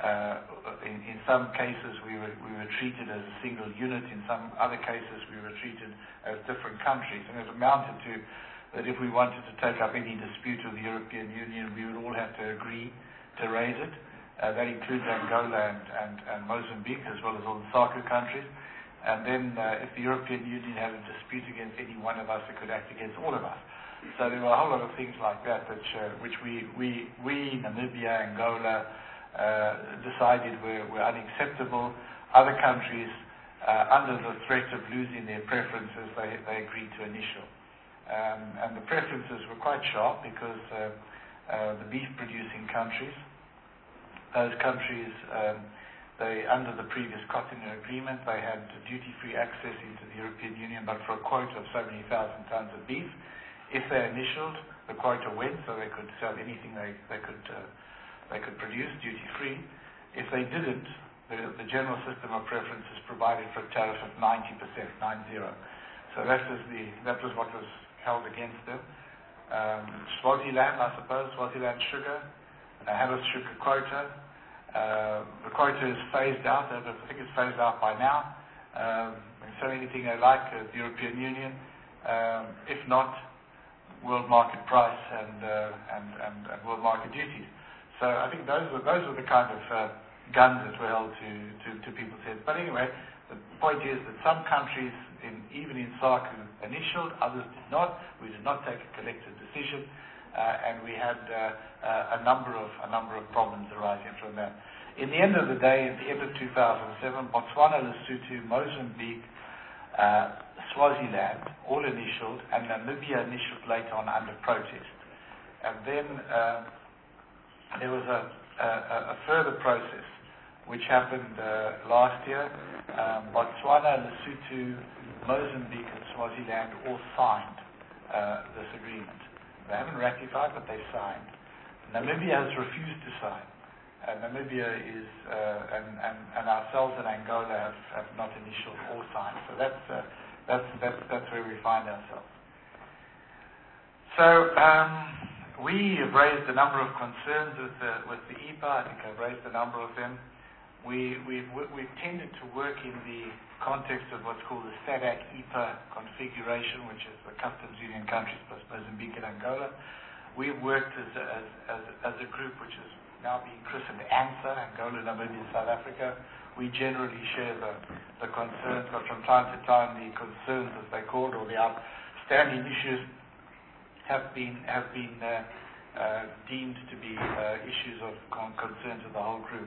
S1: in some cases we were treated as a single unit, in some other cases we were treated as different countries, and it amounted to that if we wanted to take up any dispute with the European Union, we would all have to agree to raise it. That includes Angola and Mozambique, as well as all the SACU countries. And then if the European Union had a dispute against any one of us, it could act against all of us. So there were a whole lot of things like that which we Namibia, Angola, decided were unacceptable. Other countries, under the threat of losing their preferences, they agreed to initial. And the preferences were quite sharp because the beef-producing countries, those countries, they, under the previous Cotonou Agreement, they had duty-free access into the European Union, but for a quota of so many thousand tons of beef. If they initialed, the quota went, so they could sell anything they could produce duty-free. If they didn't, the general system of preferences provided for a tariff of 90%, 90. So that was what was held against them. Swaziland, I suppose, Swaziland sugar, had a sugar quota. The quota is phased out. I think it's phased out by now. They sell anything they like at the European Union. If not, world market price and world market duties. So I think those were the kind of guns that were held to people's heads. But anyway, the point is that some countries, even in SACU, initialed, others did not. We did not take a collective decision, and we had a number of problems arising from that. In the end of the day, at the end of 2007, Botswana, Lesotho, Mozambique, Swaziland all initialed, and Namibia initialed later on under protest. And then there was a further process which happened last year. Botswana, Lesotho, Mozambique, and Swaziland all signed this agreement. They haven't ratified, but they signed. Namibia has refused to sign. Namibia is, and ourselves in Angola have not initialed or signed. So that's where we find ourselves. So we have raised a number of concerns with the EPA. I think I've raised a number of them. We've tended to work in the context of what's called the SADC-EPA configuration, which is the customs union countries plus Mozambique and Angola. We've worked as a group which is now being christened ANSA, Angola, Namibia, South Africa. We generally share the concerns, but from time to time the concerns, as they called, or the outstanding issues have been deemed to be issues of concern to the whole group.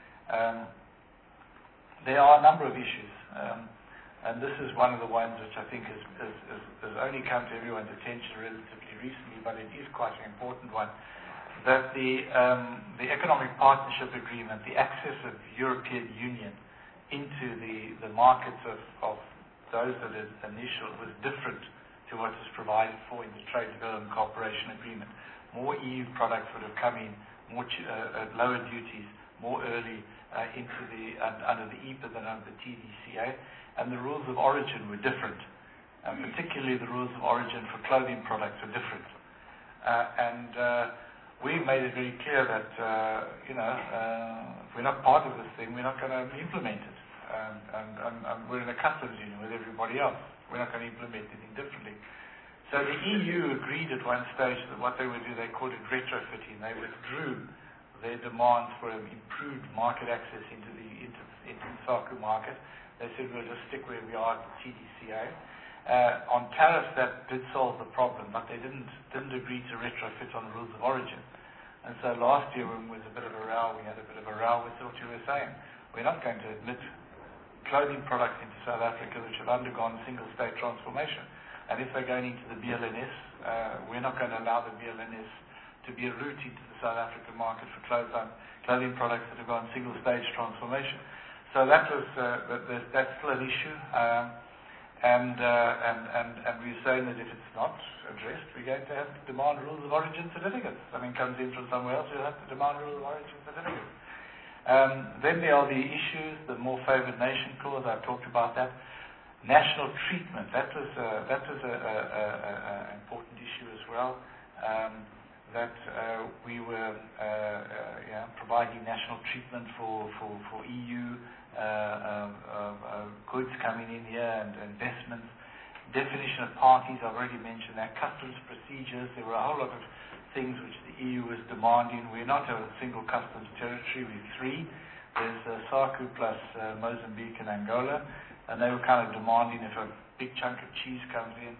S1: There are a number of issues, and this is one of the ones which I think has only come to everyone's attention relatively recently, but it is quite an important one, that the Economic Partnership Agreement, the access of the European Union into the markets of those that is initial, was different to what was provided for in the Trade Development Cooperation Agreement. More EU products would have come in, at lower duties, more early under the EPA than under the TDCA, and the rules of origin were different, and particularly the rules of origin for clothing products were different. We made it very clear that if we're not part of this thing, we're not going to implement it. And we're in a customs union with everybody else. We're not going to implement anything differently. So the EU agreed at one stage that what they would do, they called it retrofitting. They withdrew their demands for improved market access into the SACU market. They said we'll just stick where we are at the TDCA. On tariffs, that did solve the problem, but they didn't agree to retrofit on the rules of origin. And so last year, when there was a bit of a row, we had a bit of a row with what you were saying. We're not going to admit clothing products into South Africa which have undergone single-state transformation. And if they're going into the BLNS, we're not going to allow the BLNS to be a route into the South African market for clothing products that have gone single-stage transformation. So that's still an issue. And we're saying that if it's not addressed, we're going to have to demand rules of origin certificates. Something comes in from somewhere else, we'll have to demand rules of origin certificates. Then there are the issues, the more favored nation clause. I've talked about that. National treatment. That was an important issue as well. That we were providing national treatment for EU goods coming in here and investments. Definition of parties, I've already mentioned that. Customs procedures, there were a whole lot of things which the EU was demanding. We're not a single customs territory, we're three. There's SACU plus Mozambique and Angola, and they were kind of demanding if a big chunk of cheese comes in,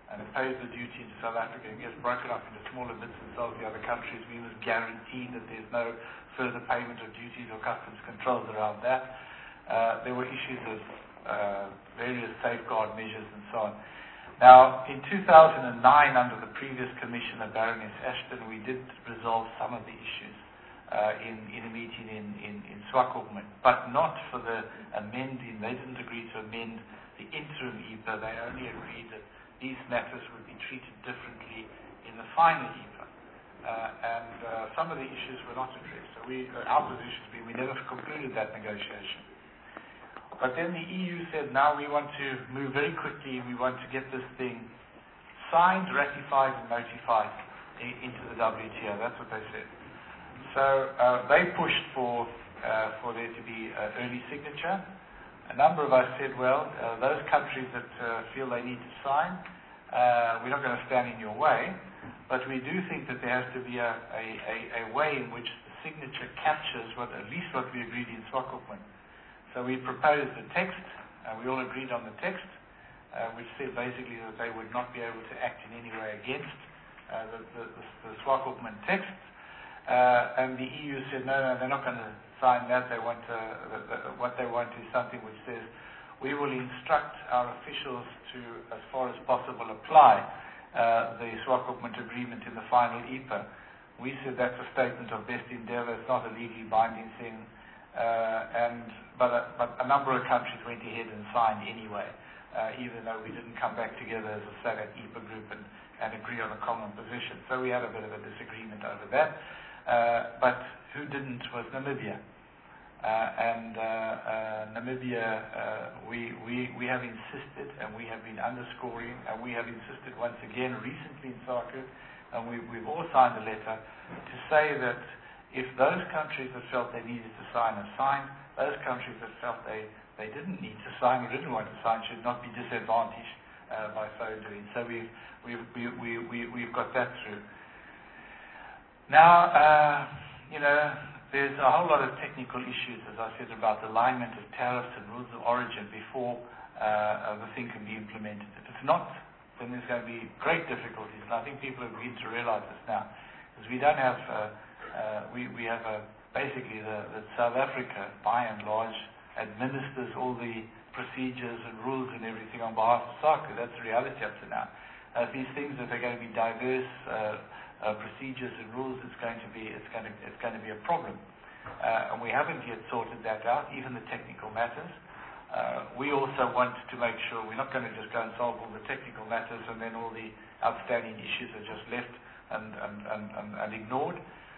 S1: and it pays the duty into South Africa and gets broken up into smaller bits and sells the other countries, we must guarantee that there's no further payment of duties or customs controls around that. There were issues of various safeguard measures and so on. Now, in 2009, under the previous Commissioner, Baroness Ashton, we did resolve some of the issues in a meeting in Swakopmund, but not for the amending. They didn't agree to amend the interim EPA. They only agreed that these matters would be treated differently in the final EPA. And some of the issues were not addressed. So our position has been we never concluded that negotiation. But then the EU said, now we want to move very quickly. We want to get this thing signed, ratified, and notified into the WTO. That's what they said. So they pushed for there to be an early signature. A number of us said, well, those countries that feel they need to sign, we're not going to stand in your way, but we do think that there has to be a way in which the signature captures at least what we agreed in Swakopmund. So we proposed a text, we all agreed on the text, which said basically that they would not be able to act in any way against the Swakopmund text. And the EU said, no, they're not going to sign that. They want what they want is something which says we will instruct our officials to, as far as possible, apply the Swakopmund agreement in the final EPA. We said that's a statement of best endeavour. It's not a legally binding thing. But a number of countries went ahead and signed anyway, even though we didn't come back together as a SADC EPA group and agree on a common position. So we had a bit of a disagreement over that. But who didn't was Namibia. Namibia, we have insisted, and we have been underscoring, and we have insisted once again recently in SACU, and we've all signed a letter to say that if those countries that felt they needed to sign have signed, those countries that felt they didn't need to sign or didn't want to sign should not be disadvantaged by so doing. So we've got that through. Now, there's a whole lot of technical issues, as I said, about the alignment of tariffs and rules of origin before the thing can be implemented. If it's not, then there's going to be great difficulties, and I think people have begun to realize this now, because we don't have. We have basically that South Africa, by and large, administers all the procedures and rules and everything on behalf of SACU. That's the reality up to now. These things, if they're going to be diverse procedures and rules, it's going to be a problem. And we haven't yet sorted that out, even the technical matters. We also want to make sure we're not going to just go and solve all the technical matters and then all the outstanding issues are just left and ignored.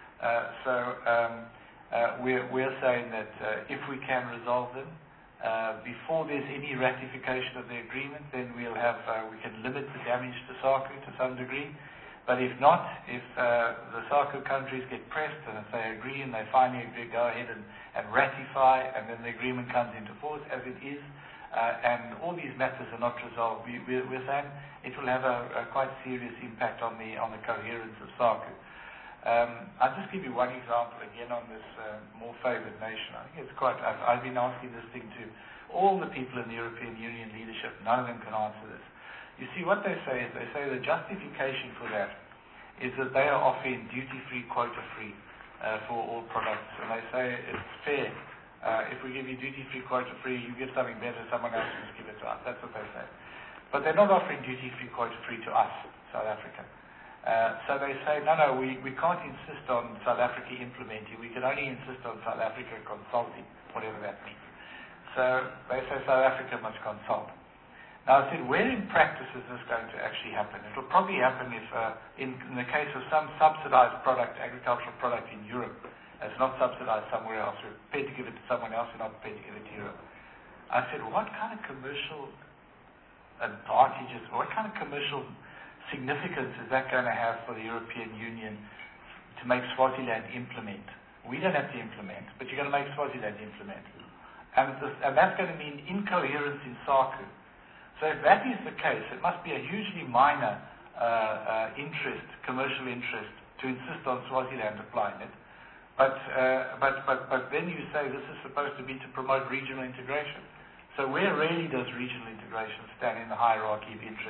S1: We're saying that if we can resolve them before there's any ratification of the agreement, then we can limit the damage to SACU to some degree. But if not, if the SACU countries get pressed and if they agree and they finally go ahead and ratify, and then the agreement comes into force as it is, and all these matters are not resolved, we're saying it will have a quite serious impact on the coherence of SACU. I'll just give you one example again on this more favoured nation. I think it's I've been asking this thing to all the people in the European Union leadership. None of them can answer this. You see, what they say is the justification for that is that they are offering duty-free, quota-free for all products. And they say it's fair. If we give you duty-free, quota-free, you give something better, someone else must give it to us. That's what they say. But they're not offering duty-free, quota-free to us, South Africa. So they say, no, we can't insist on South Africa implementing. We can only insist on South Africa consulting, whatever that means. So they say South Africa must consult. Now I said, where in practice is this going to actually happen? It will probably happen if, in the case of some subsidized product, agricultural product in Europe, it's not subsidized somewhere else. We're prepared to give it to someone else, we're not prepared to give it to Europe. I said, what kind of commercial advantages, what kind of commercial significance is that going to have for the European Union to make Swaziland implement? We don't have to implement, but you're going to make Swaziland implement. And that's going to mean incoherence in SACU. So if that is the case, it must be a hugely minor commercial interest to insist on Swaziland applying it. But then you say this is supposed to be to promote regional integration. So where really does regional integration stand in the hierarchy of interest?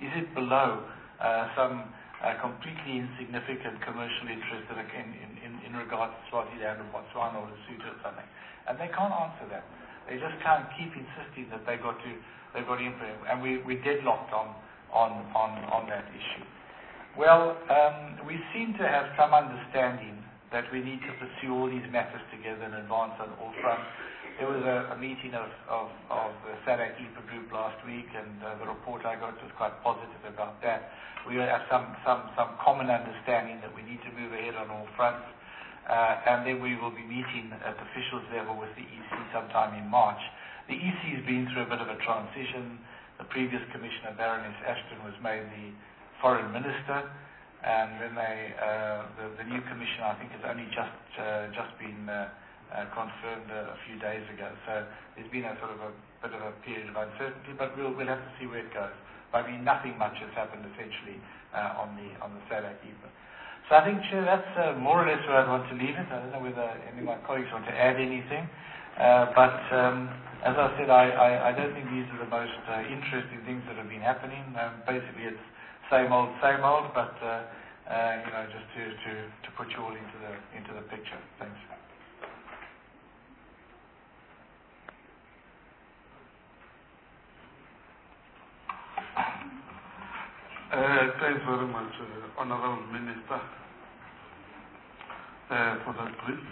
S1: Is it below some completely insignificant commercial interest in regards to Swaziland or Botswana or Lesotho or something? And they can't answer that. They just can't keep insisting that they've got to implement. And we deadlocked on that issue. Well, we seem to have some understanding that we need to pursue all these matters together and advance on all fronts. There was a meeting of the SADC EPA group last week, and the report I got was quite positive about that. We have some common understanding that we need to move ahead on all fronts, and then we will be meeting at officials level with the EC sometime in March. The EC has been through a bit of a transition. The previous Commissioner, Baroness Ashton, was made the Foreign Minister, and then the new Commissioner, I think, has only just been confirmed a few days ago. So there's been a sort of a bit of a period of uncertainty, but we'll have to see where it goes. But I mean, nothing much has happened essentially on the SADC EPA. So I think, Chair, that's more or less where I'd want to leave it. I don't know whether any of my colleagues want to add anything. But as I said, I don't think these are the most interesting things that have been happening. Basically, it's same old, but just to put you all into the picture. Thanks.
S4: Thanks very much, Honourable Minister, for that brief.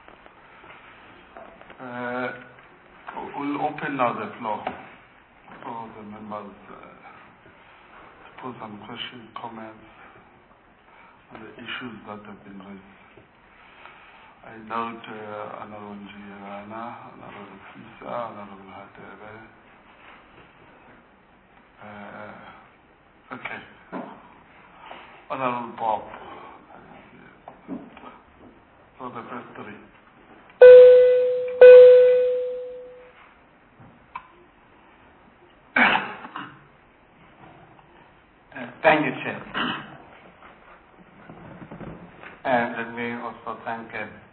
S4: We'll open now the floor for the members to put some questions, comments on the issues that have been raised. I note Honourable Njirana, Honourable Fisa, Honourable Hadebe. Okay. Honourable Bob. So the first three.
S5: Thank you, Chair. And let me also thank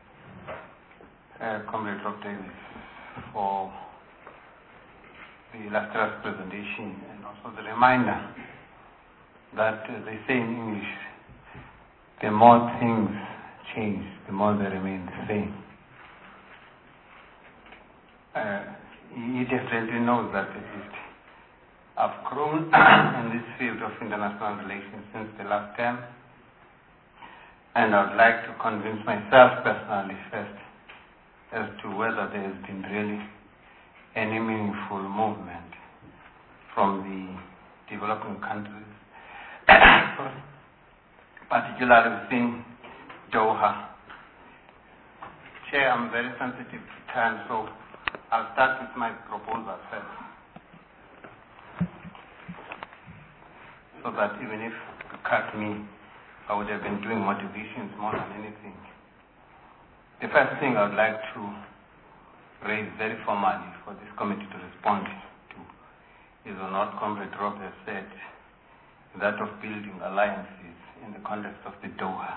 S5: Comrade Rob Davis for the illustrious presentation and also the reminder that they say in English, the more things change, the more they remain the same. He definitely knows that at least I've grown in this field of international relations since the last term, and I'd like to convince myself personally first as to whether there has been really any meaningful movement from the developing countries, particularly within Doha. Chair, I'm very sensitive to time, so I'll start with my proposal first, so that even if you cut me, I would have been doing motivations more than anything. The first thing I would like to raise very formally for this committee to respond to is on what Comrade Rob has said, that of building alliances in the context of the Doha.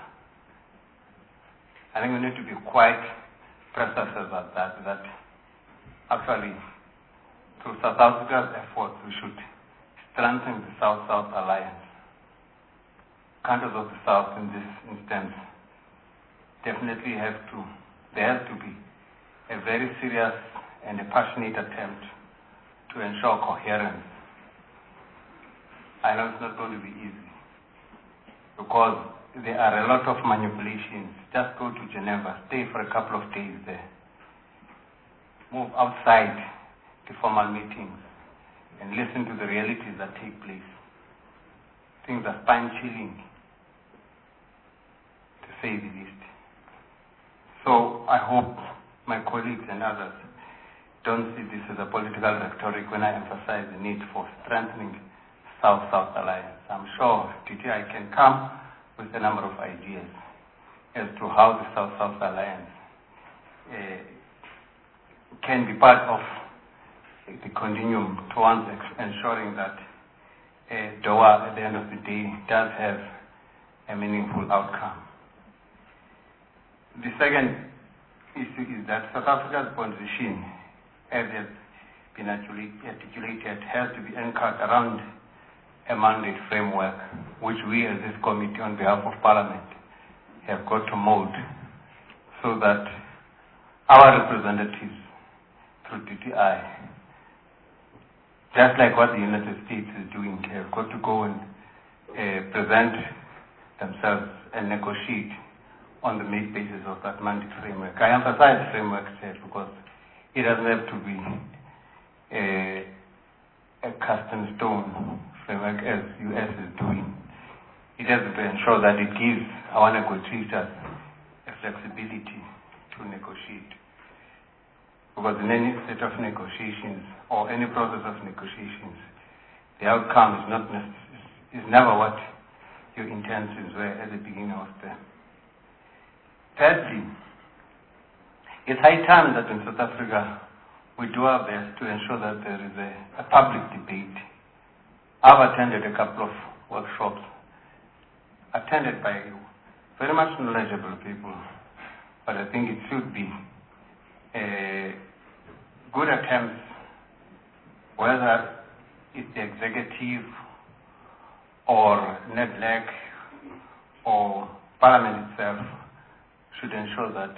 S5: I think we need to be quite precise about that actually through South Africa's efforts we should strengthen the South-South alliance. Countries of the South in this instance definitely there has to be a very serious and a passionate attempt to ensure coherence. I know it's not going to be easy because there are a lot of manipulations. Just go to Geneva, stay for a couple of days there, move outside the formal meetings and listen to the realities that take place. Things are spine-chilling, to say the least. So I hope my colleagues and others don't see this as a political rhetoric when I emphasize the need for strengthening South-South alliance. I'm sure TTI can come with a number of ideas as to how the South-South alliance can be part of the continuum towards ensuring that Doha, at the end of the day, does have a meaningful outcome. The second issue is that South Africa's position, as has been articulated, has to be anchored around a mandate framework which we as this committee on behalf of Parliament have got to mold so that our representatives through DTI, just like what the United States is doing, have got to go and present themselves and negotiate on the main basis of that mandate framework. I emphasize framework here because it doesn't have to be a cast in stone framework as US is doing. It has to ensure that it gives our negotiators a flexibility to negotiate. Because in any set of negotiations or any process of negotiations, the outcome is never what your intentions were at the beginning of them. Thirdly, it's high time that in South Africa we do our best to ensure that there is a public debate. I've attended a couple of workshops attended by very much knowledgeable people, but I think it should be good attempts, whether it's the executive or NEDLAC or Parliament itself, should ensure that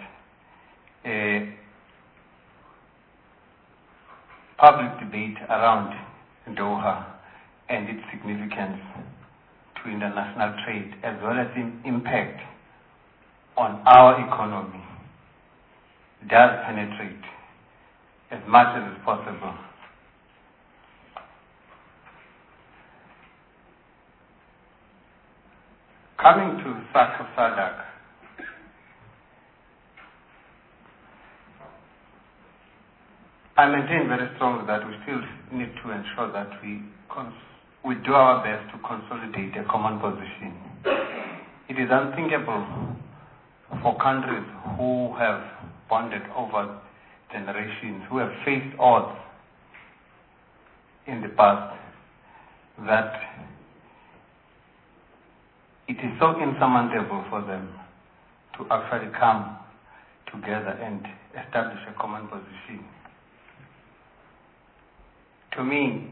S5: public debate around Doha and its significance to international trade, as well as its impact on our economy, does penetrate as much as is possible. Coming to SADC, I maintain very strongly that we still need to ensure that we do our best to consolidate a common position. It is unthinkable for countries who have bonded over generations, who have faced odds in the past, that it is so insurmountable for them to actually come together and establish a common position. To me,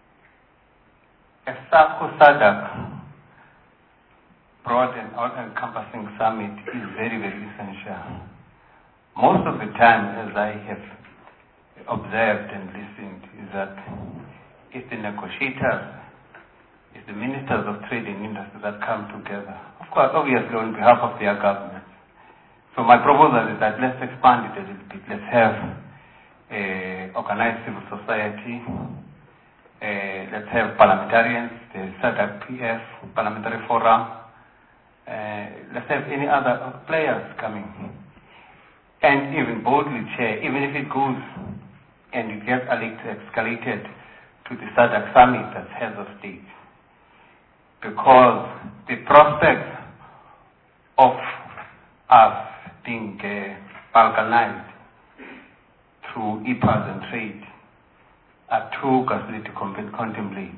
S5: a SADC broad and all-encompassing summit is very, very essential. Most of the time, as I have observed and listened, is that it's the negotiators, it's the ministers of trade and industry that come together. Of course, obviously on behalf of their governments. So my proposal is that let's expand it a little bit. Let's have organized civil society. Let's have parliamentarians, the SADC PF, Parliamentary Forum. Let's have any other players coming. And even boldly chair, even if it goes and it gets escalated to the SADC summit as heads of state. Because the prospects of us being balkanized through EPAs and trade are too ghastly to contemplate.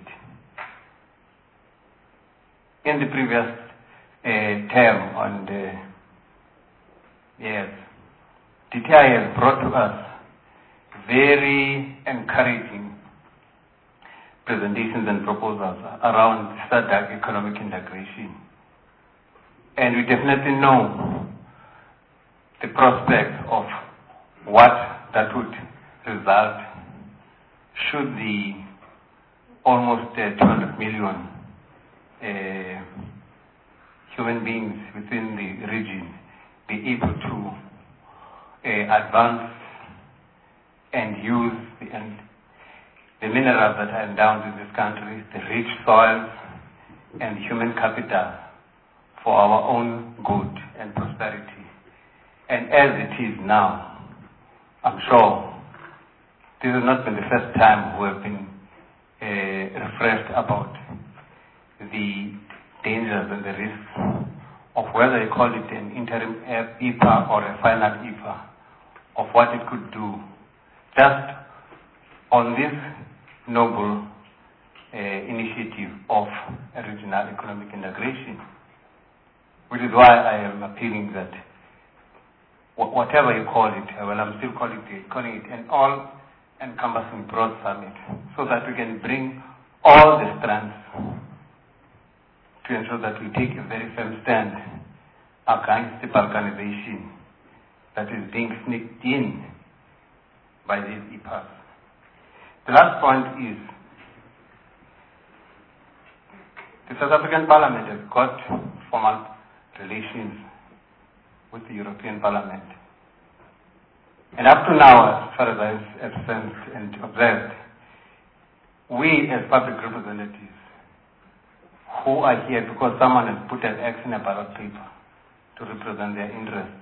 S5: In the previous term on the DTI has brought to us very encouraging presentations and proposals around SADC economic integration. And we definitely know the prospects of what that would result should the almost 200 million human beings within the region be able to advance and use the minerals that are endowed in this country, the rich soils and human capital for our own good and prosperity. And as it is now, I'm sure this has not been the first time we have been refreshed about the dangers and the risks of whether you call it an interim EPA or a final EPA, of what it could do just on this noble initiative of a regional economic integration. Which is why I am appealing that whatever you call it, well, I'm still calling it an all-encompassing broad summit, so that we can bring all the strands to ensure that we take a very firm stand against the balkanization that is being sneaked in by these EPAs. The last point is the South African Parliament has got formal relations with the European Parliament. And up to now, as far as I have sensed and observed, we as public representatives who are here because someone has put an X in a ballot paper to represent their interests.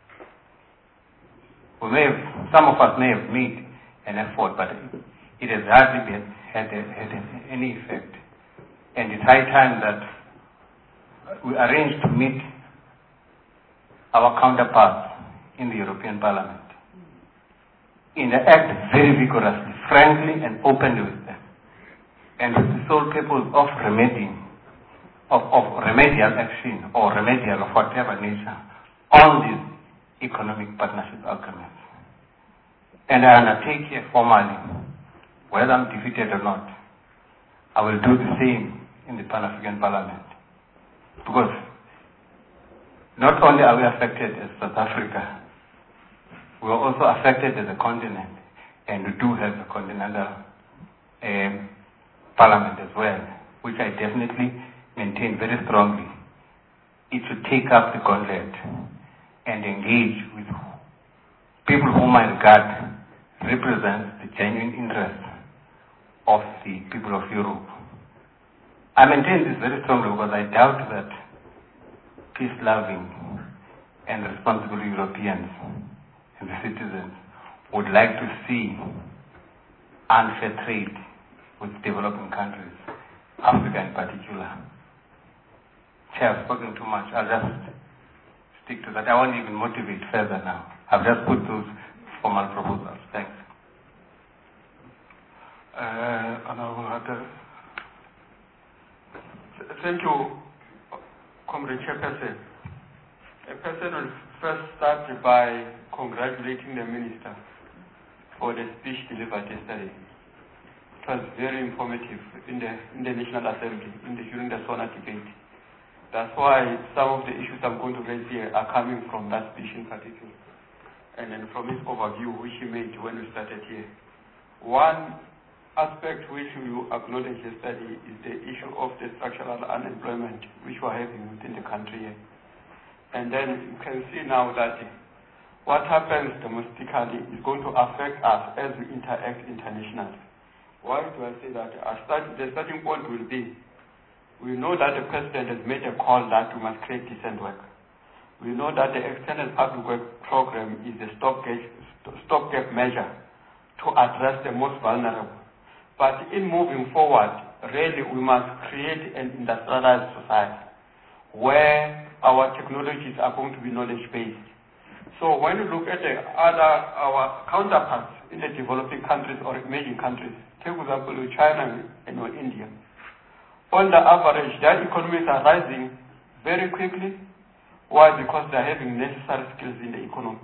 S5: Some of us may have made an effort, but it has hardly had any effect. And it's high time that we arrange to meet our counterparts in the European Parliament, interact very vigorously, frankly and openly with them, and with the sole purpose of remedying, of remedial action or remedial of whatever nature on these economic partnership agreements. And I undertake here formally, whether I'm defeated or not, I will do the same in the Pan-African Parliament. Because not only are we affected as South Africa, we are also affected as a continent, and we do have a continental parliament as well, which I definitely maintain very strongly. It should take up the gauntlet and engage with people whom I regard represent the genuine interests of the people of Europe. I maintain this very strongly because I doubt that peace-loving and responsible Europeans and the citizens would like to see unfair trade with developing countries, Africa in particular. Chair, I've spoken too much. I'll just stick to that. I won't even motivate further now. I've just put those formal proposals. Thanks.
S4: Honorable Hatter. Thank you, Comrade Chairperson. A person will first start by congratulating the Minister for the speech delivered yesterday. It was very informative in the National Assembly, during the SONA debate. That's why some of the issues I'm going to raise here are coming from that speech in particular, and then from his overview which he made when we started here. One aspect which you acknowledged yesterday is the issue of the structural unemployment which we're having within the country here. And then you can see now that what happens domestically is going to affect us as we interact internationally. Why do I say that? The starting point will be, we know that the President has made a call that we must create decent work. We know that the Extended Public Work Program is a stopgap measure to address the most vulnerable. But in moving forward, really we must create an industrialized society where our technologies are going to be knowledge-based. So when you look at our counterparts in the developing countries or emerging countries, take for example China and India, on the average, their economies are rising very quickly. Why? Because they're having necessary skills in the economy.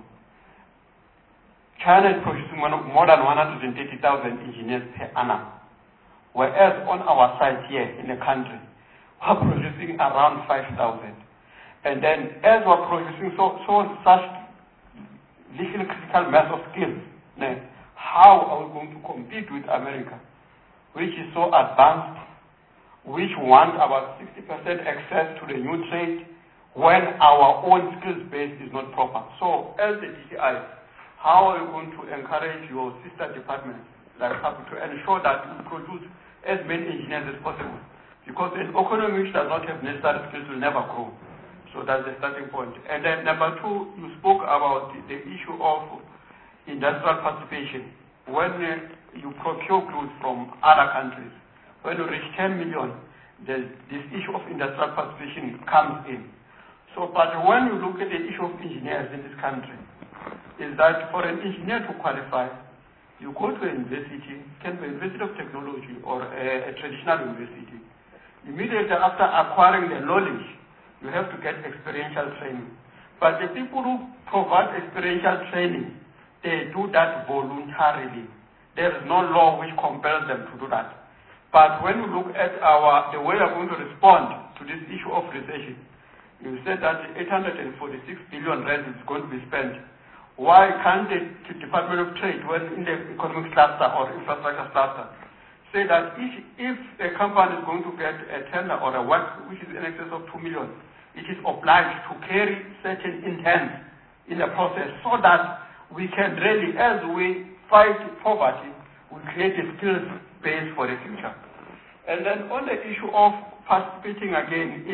S4: China is producing more than 130,000 engineers per annum, whereas on our side here in the country, we're producing around 5,000. And then as we're producing such little critical mass of skills, how are we going to compete with America, which is so advanced, which want about 60% access to the new trade, when our own skills base is not proper? So as the DTI, how are you going to encourage your sister departments like SAPU to ensure that you produce as many engineers as possible? Because an economy which does not have necessary skills will never grow. So that's the starting point. And then number two, you spoke about the issue of industrial participation. When you procure goods from other countries, when you reach 10 million, this issue of industrial participation comes in. So, but when you look at the issue of engineers in this country, is that for an engineer to qualify, you go to a university, can be a university of technology or a traditional university. Immediately after acquiring the knowledge, you have to get experiential training. But the people who provide experiential training, they do that voluntarily. There is no law which compels them to do that. But when you look at the way we are going to respond
S6: to this issue of recession. You said that 846 billion rand is going to be spent. Why can't the Department of Trade, when in the economic cluster or infrastructure cluster, say that if a company is going to get a tender or a work which is in excess of 2 million, it is obliged to carry certain intent in the process so that we can really, as we fight poverty, we create a skills base for the future. And then on the issue of participating again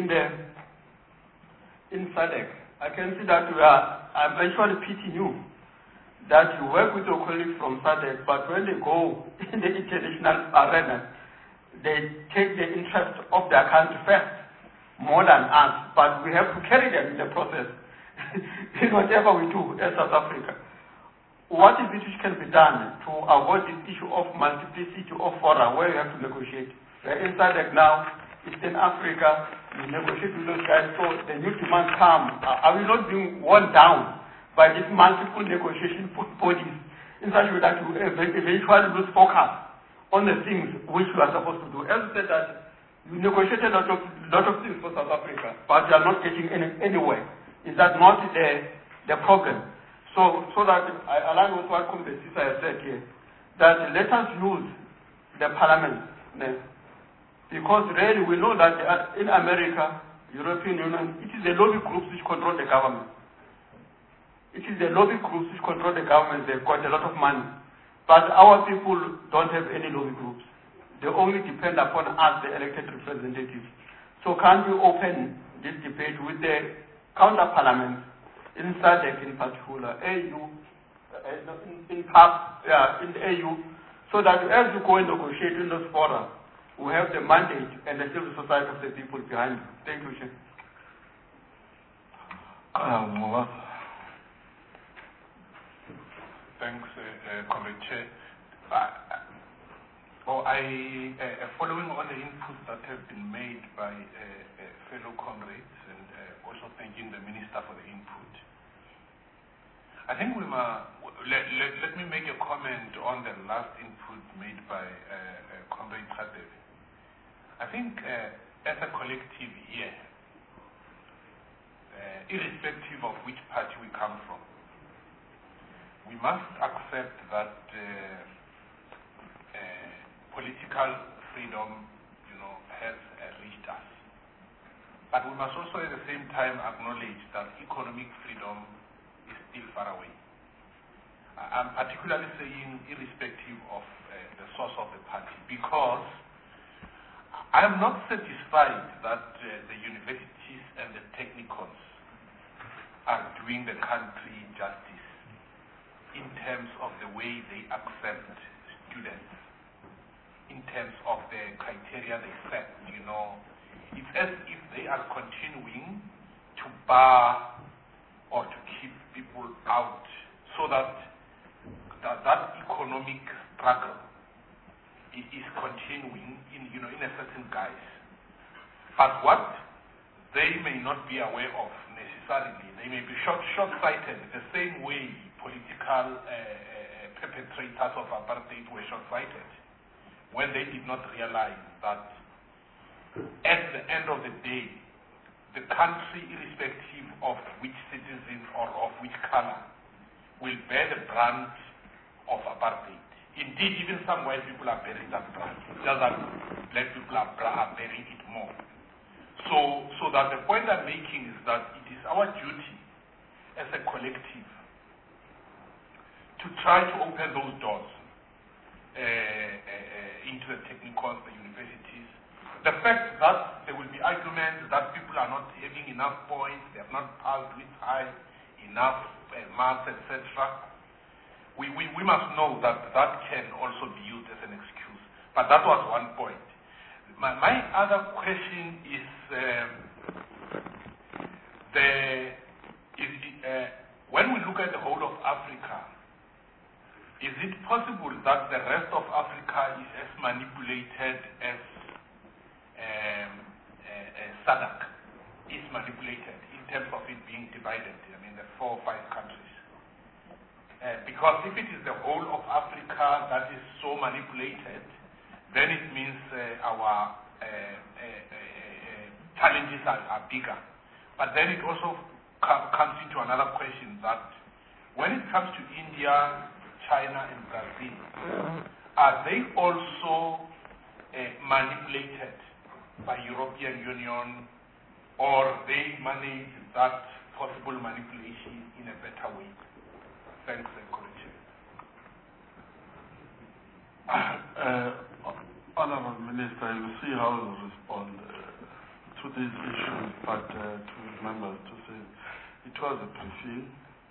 S6: in SADC, I can see that I'm actually pitying you, that you work with your colleagues from SADC, but when they go in the international arena, they take the interest of their country first, more than us, but we have to carry them in the process, in whatever we do as South Africa. What is it which can be done to avoid this issue of multiplicity of fora where you have to negotiate? We're in SADC now, Eastern Africa, we negotiate with those guys, so the new demands come. Are we not being worn down by these multiple negotiation bodies in such a way that we eventually lose focus on the things which we are supposed to do? As you said that you negotiated a lot of things for South Africa, but you are not getting anywhere. Is that not the problem? So that I align with what Kumbe Sisa has said here, that let us use the parliament, because really we know that in America, European Union, it is the lobby groups which control the government. It is the lobby groups which control the government. They've got a lot of money. But our people don't have any lobby groups. They only depend upon us, the elected representatives. So can't we open this debate with the counter parliaments, in SADC in particular, AU, in the AU, so that as you go and negotiate in those fora, we have the mandate and the civil society of the people behind you. Thank you, Chair.
S3: Thanks, Comrade Chair. Following on the inputs that have been made by fellow comrades, and also thanking the Minister for the input, I think we must, let me make a comment on the last input made by Comrade Radebe. I think as a collective here, irrespective of which party we come from, we must accept that political freedom, has reached us. But we must also at the same time acknowledge that economic freedom is still far away. I'm particularly saying irrespective of the source of the party, because I am not satisfied that the universities and the technicons are doing the country justice in terms of the way they accept students, in terms of the criteria they set. It's as if they are continuing to bar or to keep people out, so that economic struggle is continuing in a certain guise. But what they may not be aware of necessarily, they may be short-sighted, the same way political perpetrators of apartheid were short-sighted, when they did not realize that at the end of the day, the country, irrespective of which citizen or of which color, will bear the brunt of apartheid. Indeed, even some white people are bearing that brunt, just that black people are bearing it more. So that the point I'm making is that it is our duty as a collective to try to open those doors into the technicals, the universities. The fact that there will be arguments that people are not having enough points, they have not passed with high enough marks, etc. We must know that that can also be used as an excuse. But that was one point. My other question is when we look at the whole of Africa, is it possible that the rest of Africa is as manipulated as SADC is manipulated in terms of it being divided? I mean, the 4 or 5 countries. Because if it is the whole of Africa that is so manipulated, then it means our challenges are bigger. But then it also comes into another question that when it comes to India, China, and Brazil, are they also manipulated by European Union, or they manage that possible manipulation in a better way? Thanks, Koleche.
S4: Honourable Minister, you'll see how we respond to these issues, but to members to say it was a briefing,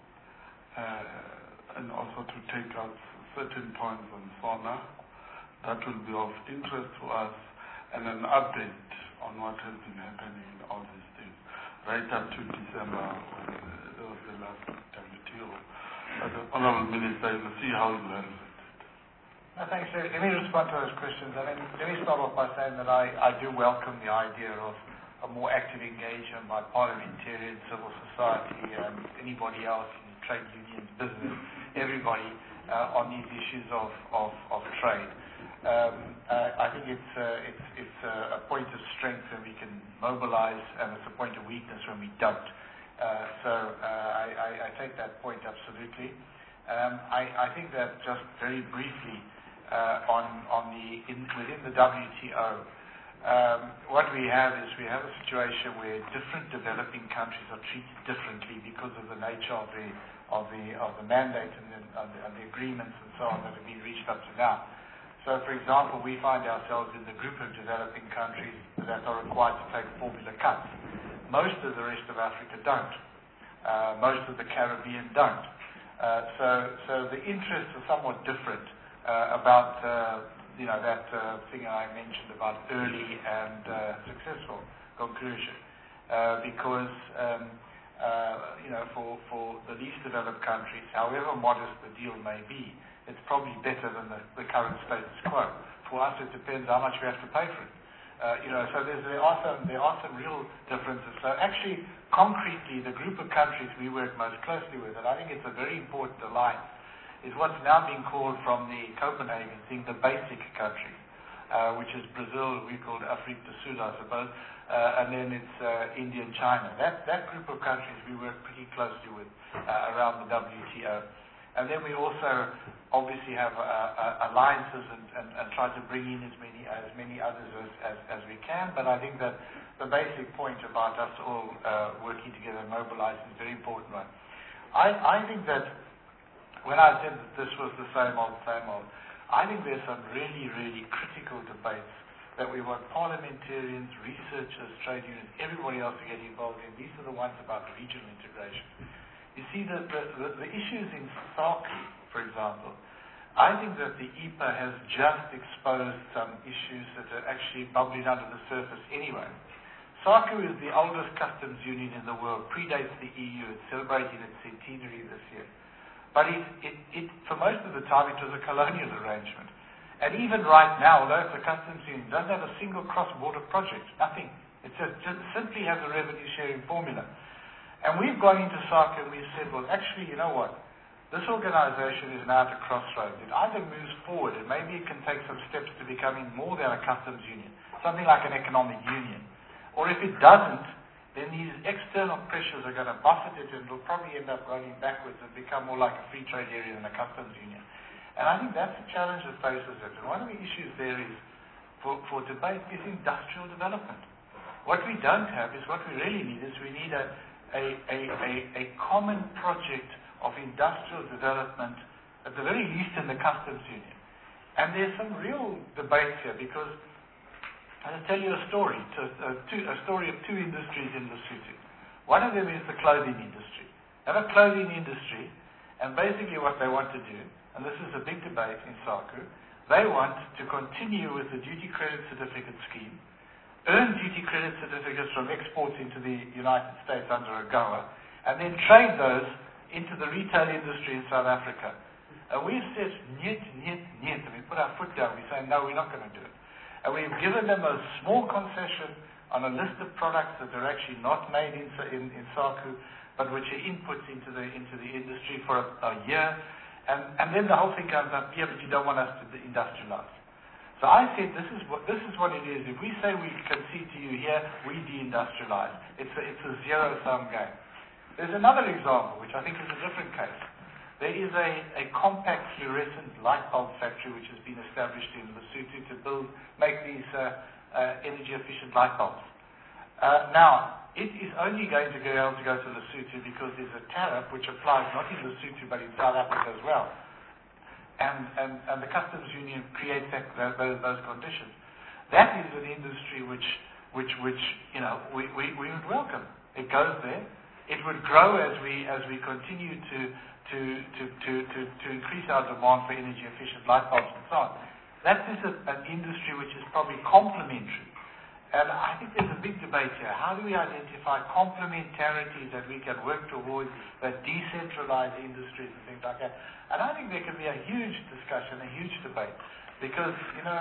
S4: and also to take out certain points on SONA that will be of interest to us, and an update on what has been happening in all these things, right up to December when there was the last WTO. But the Honourable Minister, you'll see how we handle it.
S1: Thanks, Jerry. Let me respond to those questions. Let me start off by saying that I do welcome the idea of a more active engagement by parliamentarians, civil society, and anybody else in trade unions, business, everybody on these issues of trade. I think it's a point of strength when we can mobilize, and it's a point of weakness when we don't. So I take that point absolutely. I think that just very briefly within the WTO, what we have is we have a situation where different developing countries are treated differently because of the nature of the mandate and the agreements and so on that have been reached up to now. So, for example, we find ourselves in the group of developing countries that are required to take formula cuts. Most of the rest of Africa don't. Most of the Caribbean don't. So the interests are somewhat different about that thing I mentioned about early and successful conclusion, because for the least developed countries, however modest the deal may be, it's probably better than the current status quo. For us, it depends how much we have to pay for it. So there are some real differences. So actually, concretely, the group of countries we work most closely with, and I think it's a very important alliance, is what's now being called from the Copenhagen thing the basic countries, which is Brazil, we call Afrique du Sud, I suppose, and then it's India and China. That group of countries we work pretty closely with around the WTO. And then we also obviously have alliances and try to bring in as many others as we can. But I think that the basic point about us all working together and mobilizing is a very important one. I think that when I said that this was the same old, I think there's some really, really critical debates that we want parliamentarians, researchers, trade unions, everybody else to get involved in. These are the ones about regional integration. You see, the issues in SACU, for example, I think that the EPA has just exposed some issues that are actually bubbling under the surface anyway. SACU is the oldest customs union in the world, predates the EU, it's celebrating its centenary this year. But for most of the time, it was a colonial arrangement. And even right now, although it's a customs union, it doesn't have a single cross-border project, nothing. It just simply has a revenue-sharing formula. And we've gone into SACU and we've said, well, actually, you know what? This organization is now at a crossroads. It either moves forward, and maybe it can take some steps to becoming more than a customs union, something like an economic union. Or if it doesn't, then these external pressures are going to buffet it, and it'll probably end up running backwards and become more like a free trade area than a customs union. And I think that's the challenge that faces it. And one of the issues there is, for debate, is industrial development. What we don't have is what we really need is we need a common project of industrial development, at the very least in the customs union. And there's some real debates here, because I'll tell you a story, a story of two industries in Lesotho. One of them is the clothing industry. They have a clothing industry, and basically what they want to do, and this is a big debate in SACU, they want to continue with the duty credit certificate scheme, earn duty credit certificates from exports into the United States under AGOA, and then trade those into the retail industry in South Africa. And we've said, niet, and we put our foot down. We say, no, we're not going to do it. And we've given them a small concession on a list of products that are actually not made in SACU, but which are inputs into the industry for a year. And then the whole thing comes up, yeah, but you don't want us to industrialize. So I said, this is what it is. If we say we concede to you here, we deindustrialize. It's a zero-sum game. There's another example, which I think is a different case. There is a compact fluorescent light bulb factory which has been established in Lesotho to make these energy-efficient light bulbs. Now, it is only going to be able to go to Lesotho because there's a tariff which applies not in Lesotho but in South Africa as well. And the customs union creates those conditions. That is an industry which we would welcome. It goes there. It would grow as we continue to increase our demand for energy efficient light bulbs and so on. That is an industry which is probably complementary. And I think there's a big debate here. How do we identify complementarities that we can work towards, that decentralize industries and things like that? And I think there can be a huge discussion, a huge debate, because,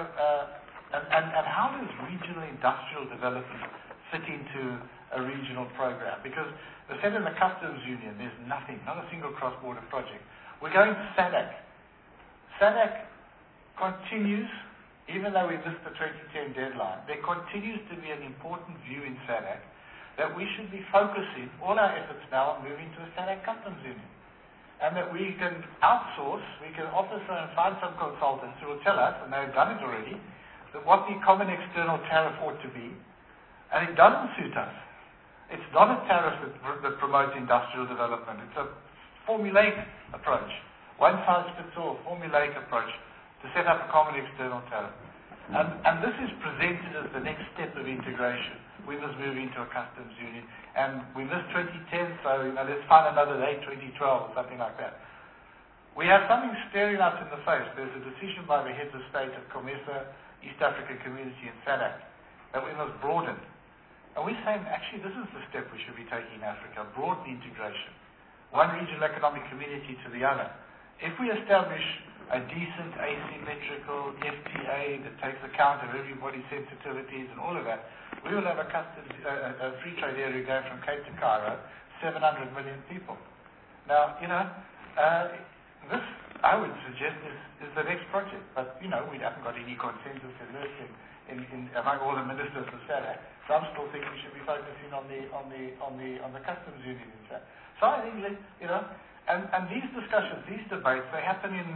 S1: and how does regional industrial development fit into a regional program? Because they said in the Customs Union, there's nothing, not a single cross-border project. We're going to SADC. SADC continues. Even though we missed the 2010 deadline, there continues to be an important view in SADC that we should be focusing all our efforts now on moving to a SADC customs union. And that we can outsource, we can offer and find some consultants who will tell us, and they've done it already, that what the common external tariff ought to be, and it doesn't suit us. It's not a tariff that promotes industrial development. It's a formulaic approach. One size fits all, formulaic approach to set up a common external tariff. And this is presented as the next step of integration. We must move into a customs union. And we missed 2010, so let's find another date, 2012 or something like that. We have something staring us in the face. There's a decision by the heads of state of COMESA, East African Community and SADC, that we must broaden. And we're saying, actually, this is the step we should be taking in Africa, broaden integration. One regional economic community to the other. If we establish a decent asymmetrical FTA that takes account of everybody's sensitivities and all of that, we will have a free trade area going from Cape to Cairo, 700 million people. Now, this, I would suggest, is the next project. But, we haven't got any consensus in this among all the ministers of SADC. So I'm still thinking we should be focusing on the customs union in SADC. So I think, and these discussions, these debates, they happen in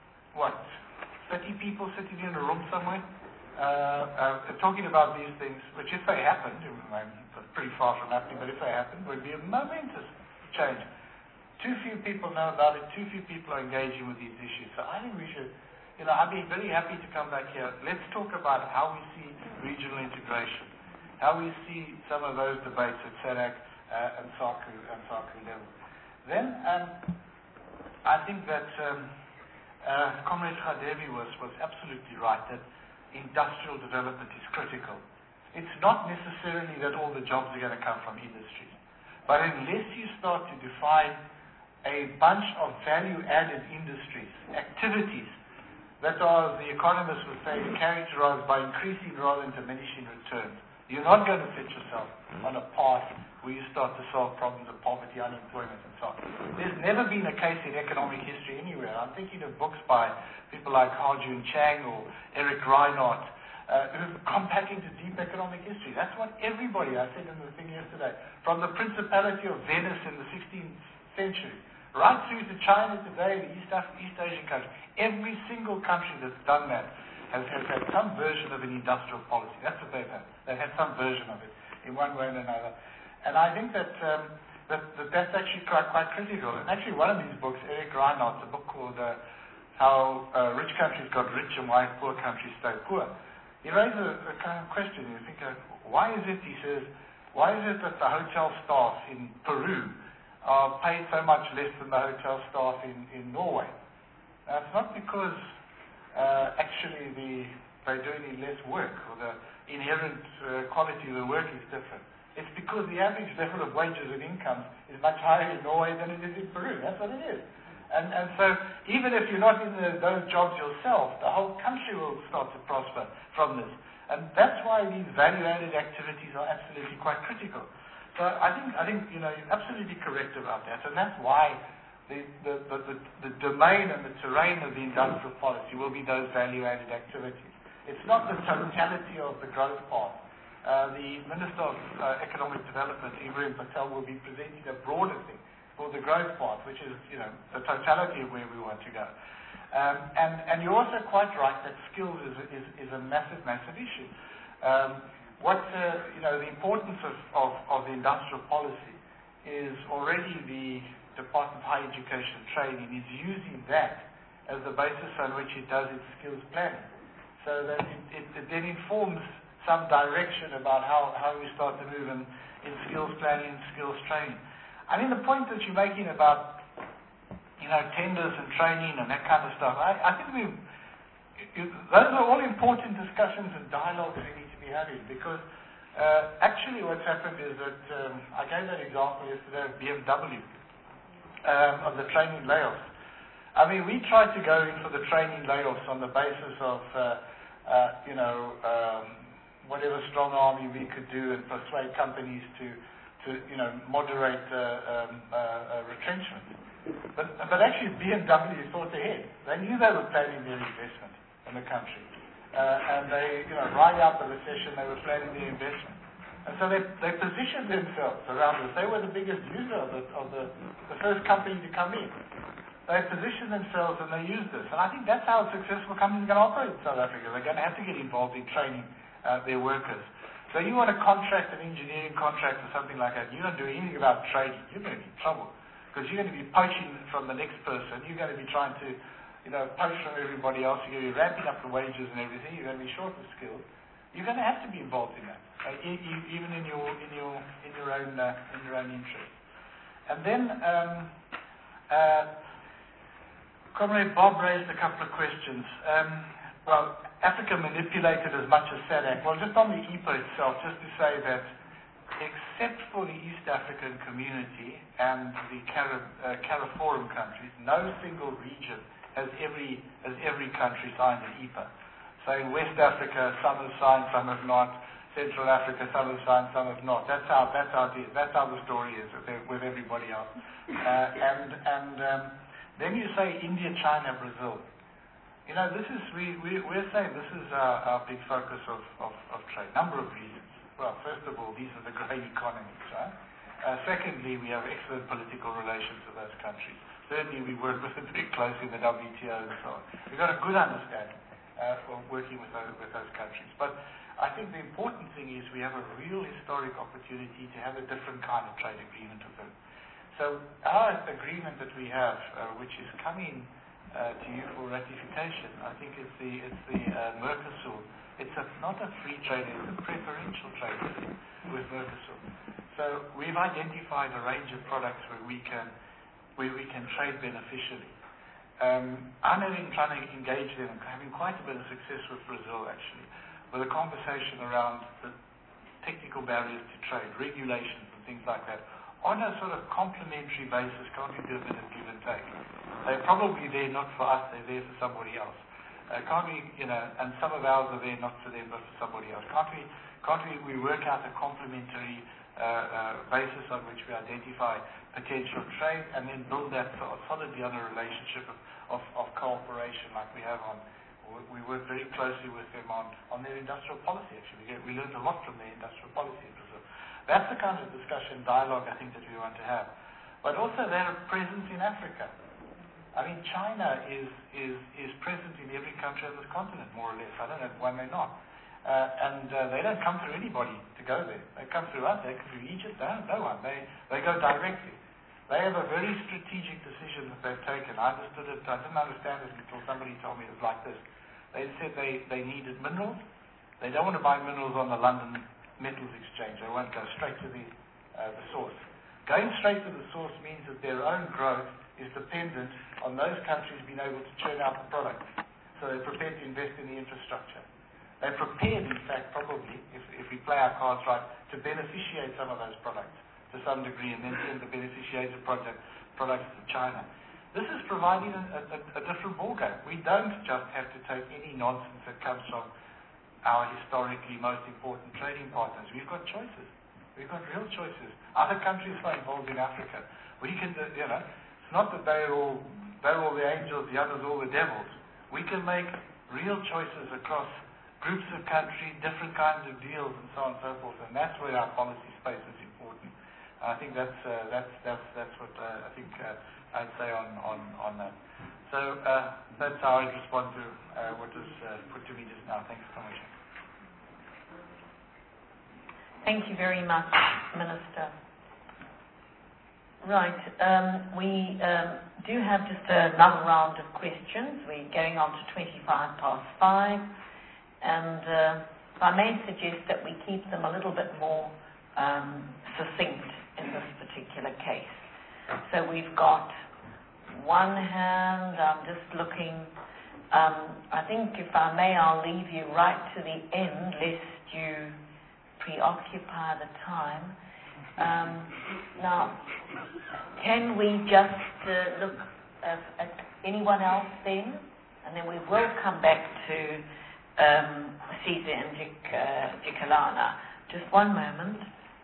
S1: 30 people sitting in a room somewhere, talking about these things, which if they happened, it's pretty far from happening, but if they happened, would be a momentous change. Too few people know about it, too few people are engaging with these issues. So I think we should, I'd be very happy to come back here. Let's talk about how we see regional integration, how we see some of those debates at SADC and SACU level. Then, I think that Comrade Khadebi was absolutely right that industrial development is critical. It's not necessarily that all the jobs are going to come from industry. But unless you start to define a bunch of value-added industries, activities that are, the economists would say, characterized by increasing rather than diminishing returns, you're not going to fit yourself on a path where you start to solve problems of poverty, unemployment, and so on. There's never been a case in economic history anywhere. I'm thinking of books by people like Ha-Joon Chang or Eric Reinhardt, who've gone back into deep economic history. That's what everybody, I said in the thing yesterday, from the Principality of Venice in the 16th century, right through to China today, the East Asian countries, every single country that's done that has had some version of an industrial policy. That's what they've had. They've had some version of it in one way or another. And I think that's actually quite critical. And actually one of these books, Eric Reinhardt's, a book called How Rich Countries Got Rich and Why Poor Countries Stay Poor. He raises a kind of question. You think, why is it, he says, why is it that the hotel staff in Peru are paid so much less than the hotel staff in Norway? Now, it's not because actually they're doing less work or the inherent quality of the work is different. It's because the average level of wages and incomes is much higher in Norway than it is in Peru. That's what it is. And so even if you're not in those jobs yourself, the whole country will start to prosper from this. And that's why these value-added activities are absolutely quite critical. So I think you're absolutely correct about that. And that's why the domain and the terrain of the industrial policy will be those value-added activities. It's not the totality of the growth path. The Minister of Economic Development, Ibrahim Patel, will be presenting a broader thing for the growth path, which is, the totality of where we want to go. And you're also quite right that skills is a massive, massive issue. The importance of the industrial policy is already the Department of Higher Education and Training is using that as the basis on which it does its skills planning. So that it then informs some direction about how we start to move in skills planning and skills training. I mean, the point that you're making about, tenders and training and that kind of stuff, I think those are all important discussions and dialogues we need to be having, because actually what's happened is that I gave that example yesterday of BMW of the training layoffs. I mean, we tried to go in for the training layoffs on the basis of, whatever strong army we could do and persuade companies to moderate retrenchment. But actually BMW thought ahead. They knew they were planning their investment in the country. And they, right out the recession, they were planning their investment. And so they positioned themselves around this. They were the biggest user of the first company to come in. They positioned themselves and they used this. And I think that's how successful companies are going to operate in South Africa. They're going to have to get involved in training their workers. So you want to contract an engineering contract or something like that, you don't do anything about training, you're going to be in trouble. Because you're going to be poaching from the next person, you're going to be trying to poach from everybody else, you're going to be ramping up the wages and everything, you're going to be short of skills. You're going to have to be involved in that, even in your own interest. And then Comrade Bob raised a couple of questions. Africa manipulated as much as SADC. Well, just on the EPA itself, just to say that except for the East African community and the CARIFORUM countries, no single region has every country signed an EPA. So in West Africa, some have signed, some have not. Central Africa, some have signed, some have not. That's how it is. That's how the story is with everybody else. Then you say India, China, Brazil. We're saying this is our big focus of trade. Number of reasons. Well, first of all, these are the great economies, right? Secondly, we have excellent political relations with those countries. Thirdly, we work with them very closely in the WTO and so on. We've got a good understanding of working with those countries. But I think the important thing is we have a real historic opportunity to have a different kind of trade agreement with them. So our agreement that we have, which is coming to you for ratification, I think it's the Mercosur. It's not a free trade, it's a preferential trade with Mercosur. So we've identified a range of products where we can trade beneficially. I'm trying to engage them, having quite a bit of success with Brazil actually, with a conversation around the technical barriers to trade, regulations and things like that. On a sort of complementary basis, can't we do a bit of give and take? They're probably there not for us, they're there for somebody else. Can't we, and some of ours are there not for them but for somebody else. Can't we work out a complementary basis on which we identify potential trade and then build that solidly on a relationship of cooperation like we have on. We work very closely with them on their industrial policy actually. We learned a lot from their industrial policy in Brazil. That's the kind of discussion, dialogue I think that we want to have. But also their presence in Africa. I mean, China is present in every country on this continent, more or less. I don't know why they're not. And they don't come through anybody to go there. They come through us, they come through Egypt, no one. They go directly. They have a very strategic decision that they've taken. I understood it, I didn't understand it until somebody told me it was like this. They said they needed minerals. They don't want to buy minerals on the London Metals Exchange. They want to go straight to the source. Going straight to the source means that their own growth is dependent on those countries being able to churn out the product. So they're prepared to invest in the infrastructure. They're prepared, in fact, probably, if we play our cards right, to beneficiate some of those products to some degree and then send the beneficiated products to China. This is providing a different ballgame. We don't just have to take any nonsense that comes from our historically most important trading partners. We've got choices. We've got real choices. Other countries are involved in Africa. We can, it's not that they're all the angels, the others all the devils. We can make real choices across groups of countries, different kinds of deals, and so on and so forth. And that's where our policy space is important. I think that's what I think I'd say on that. So that's how I'd respond to what was put to me just now. Thanks so much.
S2: Thank you very much, Minister. Right, we do have just another round of questions. We're going on to 5:25, and if I may suggest that we keep them a little bit more succinct in this particular case. So we've got one hand. I'm just looking. I think, if I may, I'll leave you right to the end, lest you preoccupy the time. Now, can we just look at anyone else then? And then we will come back to Caesar and Jikalana. Just one moment.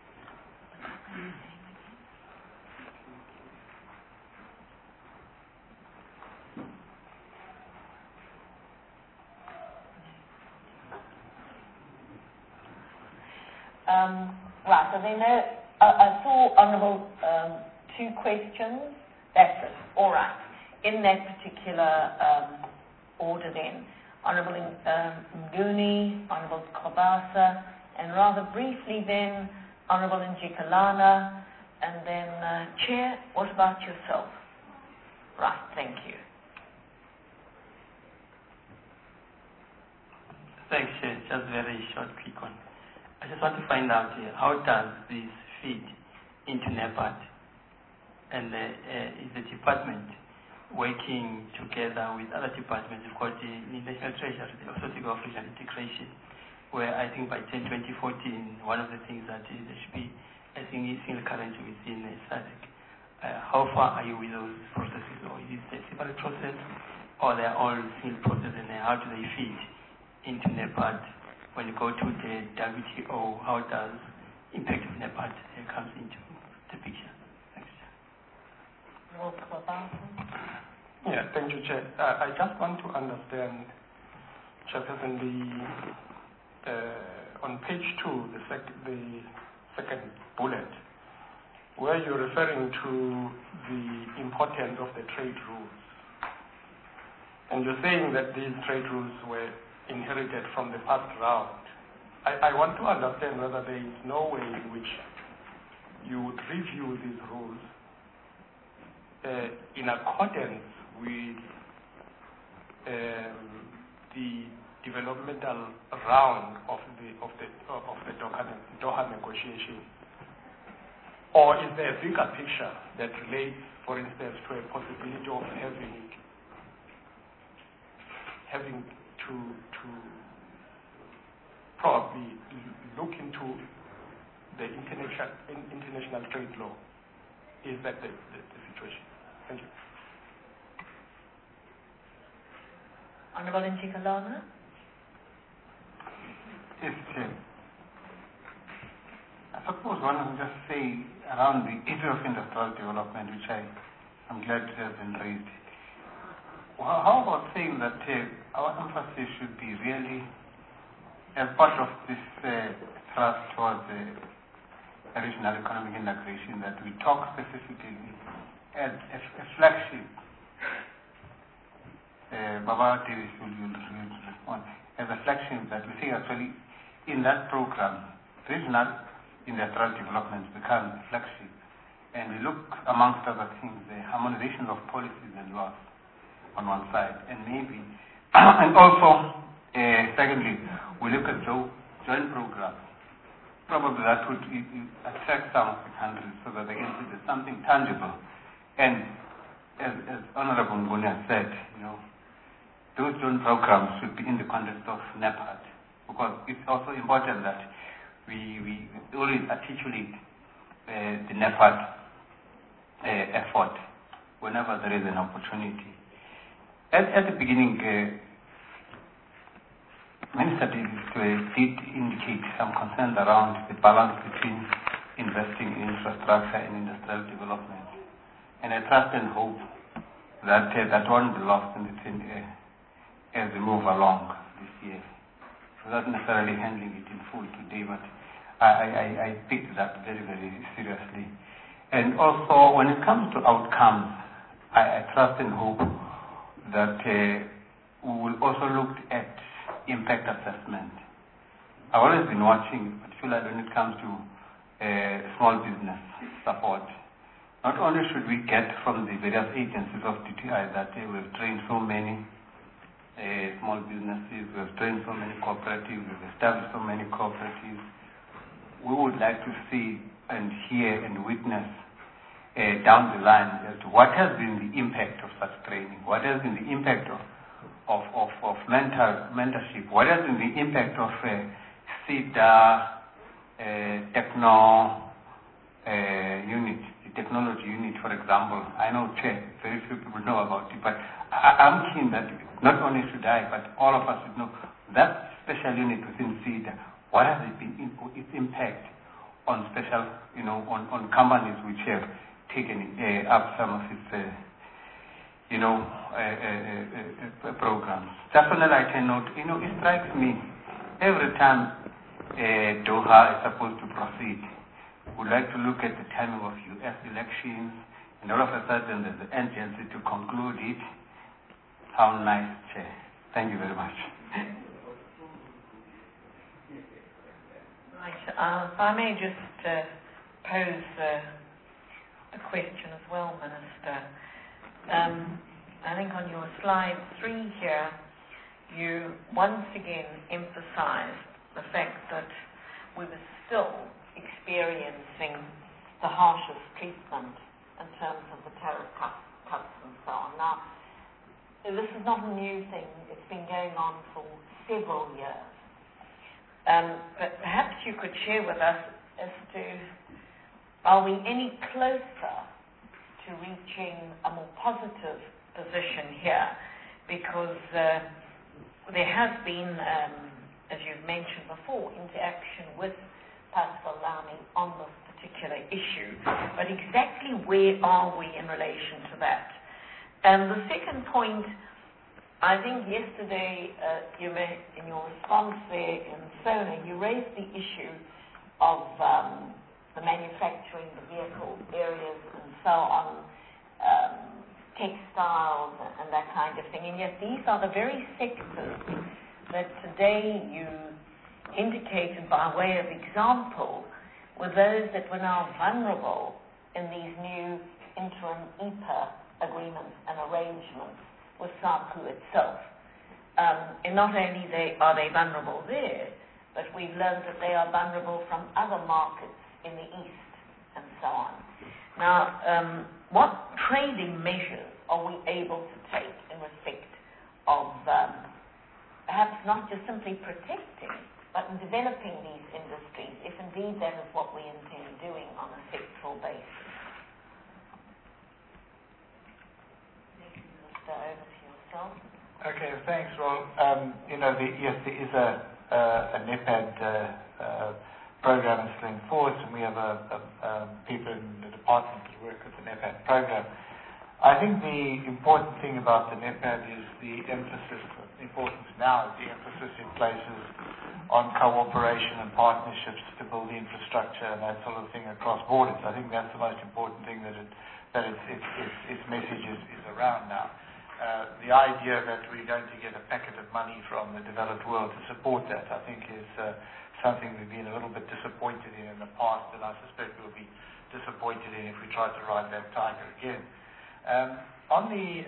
S2: Right, so then I saw, Honourable, two questions. That's it. All right. In that particular order then, Honourable Mnguni, Honourable Kobasa, and rather briefly then, Honourable Njikalana, and then Chair, what about yourself? Right, thank you.
S6: Thanks, Chair. Just very short, quick one. I just want to find out how does this feed into NEPAD, and is the department working together with other departments? We've got the National Treasury, the Authority of Regional Integration, where I think by 2014, one of the things that is there should be a single currency within SADC. How far are you with those processes, or is it a separate process, or they are all single processes, and how do they feed into NEPAD? When you go to the WTO, how does impact of NEPAD comes into the picture? Thanks.
S7: Yeah, thank you, Chair. I just want to understand, Chairperson, on page 2, the second bullet, where you're referring to the importance of the trade rules. And you're saying that these trade rules were inherited from the past round. I want to understand whether there is no way in which you would review these rules in accordance with the developmental round of the Doha negotiation, or is there a bigger picture that relates, for instance, to a possibility of having to probably look into the international trade law? Is that the situation? Thank you.
S2: Honourable Njikalana?
S5: Yes, Chair. I suppose one would just say around the issue of industrial development, which I'm glad to have been raised. How about saying that our emphasis should be really, as part of this thrust towards regional economic integration, that we talk specifically as a flagship. Baba Davis will respond. As a flagship that we think actually in that program, regional industrial development becomes a flagship. And we look, amongst other things, the harmonization of policies and laws on one side, and maybe, and also, secondly, we look at joint programs. Probably that would attract some of the countries so that they can see there's something tangible. And as Honourable Mnguni has said, those joint programs should be in the context of NEPAD, because it's also important that we always articulate the NEPAD effort whenever there is an opportunity. At the beginning, Minister Davis did indicate some concerns around the balance between investing in infrastructure and industrial development. And I trust and hope that that won't be lost in the thin air as we move along this year. without necessarily handling it in full today, but I picked that very, very seriously. And also, when it comes to outcomes, I trust and hope that we will also look at impact assessment. I've always been watching, particularly when it comes to small business support. Not only should we get from the various agencies of DTI that we've trained so many small businesses, we've trained so many cooperatives, we've established so many cooperatives. We would like to see and hear and witness down the line as to what has been the impact of such training, what has been the impact of mentorship, what has been the impact of CEDA unit, the technology unit, for example. I know very few people know about it, but I'm keen that not only should I, but all of us should know that special unit within CEDA, what has it been its impact on special, on companies which have taken up some of its, programs. Just on a lighter note, it strikes me every time Doha is supposed to proceed, we'd like to look at the timing of U.S. elections, and all of a sudden there's the urgency to conclude it. How nice, Chair. Thank you very much.
S2: Right. If I may just pose a question as well, Minister. I think on your slide 3 here, you once again emphasized the fact that we were still experiencing the harshest treatment in terms of the tariff cuts and so on. Now, this is not a new thing. It's been going on for several years. But perhaps you could share with us as to, are we any closer to reaching a more positive position here? Because there has been, as you've mentioned before, interaction with Pascal Lamy on this particular issue. But exactly where are we in relation to that? And the second point, I think yesterday, in your response there in SONA, you raised the issue of the manufacturing, the vehicle areas and so on, textiles and that kind of thing. And yet these are the very sectors that today you indicated by way of example were those that were now vulnerable in these new interim EPA agreements and arrangements with SACU itself. And not only are they vulnerable there, but we've learned that they are vulnerable from other markets in the East and so on. Now, what trading measures are we able to take in respect of perhaps not just simply protecting, but in developing these industries, if indeed that is what we intend doing on a sectoral basis? Mr. Over to yourself.
S1: Okay, thanks, Ron. Yes, there is a NEPAD program that's going forward, and we have people in the department that work with the NEPAD program. I think the important thing about the NEPAD is the emphasis. The importance now is the emphasis it places on cooperation and partnerships to build the infrastructure and that sort of thing across borders. I think that's the most important thing that its message is around now. The idea that we're going to get a packet of money from the developed world to support that, I think, is something we've been a little bit disappointed in the past, and I suspect we'll be disappointed in if we try to ride that tiger again. On the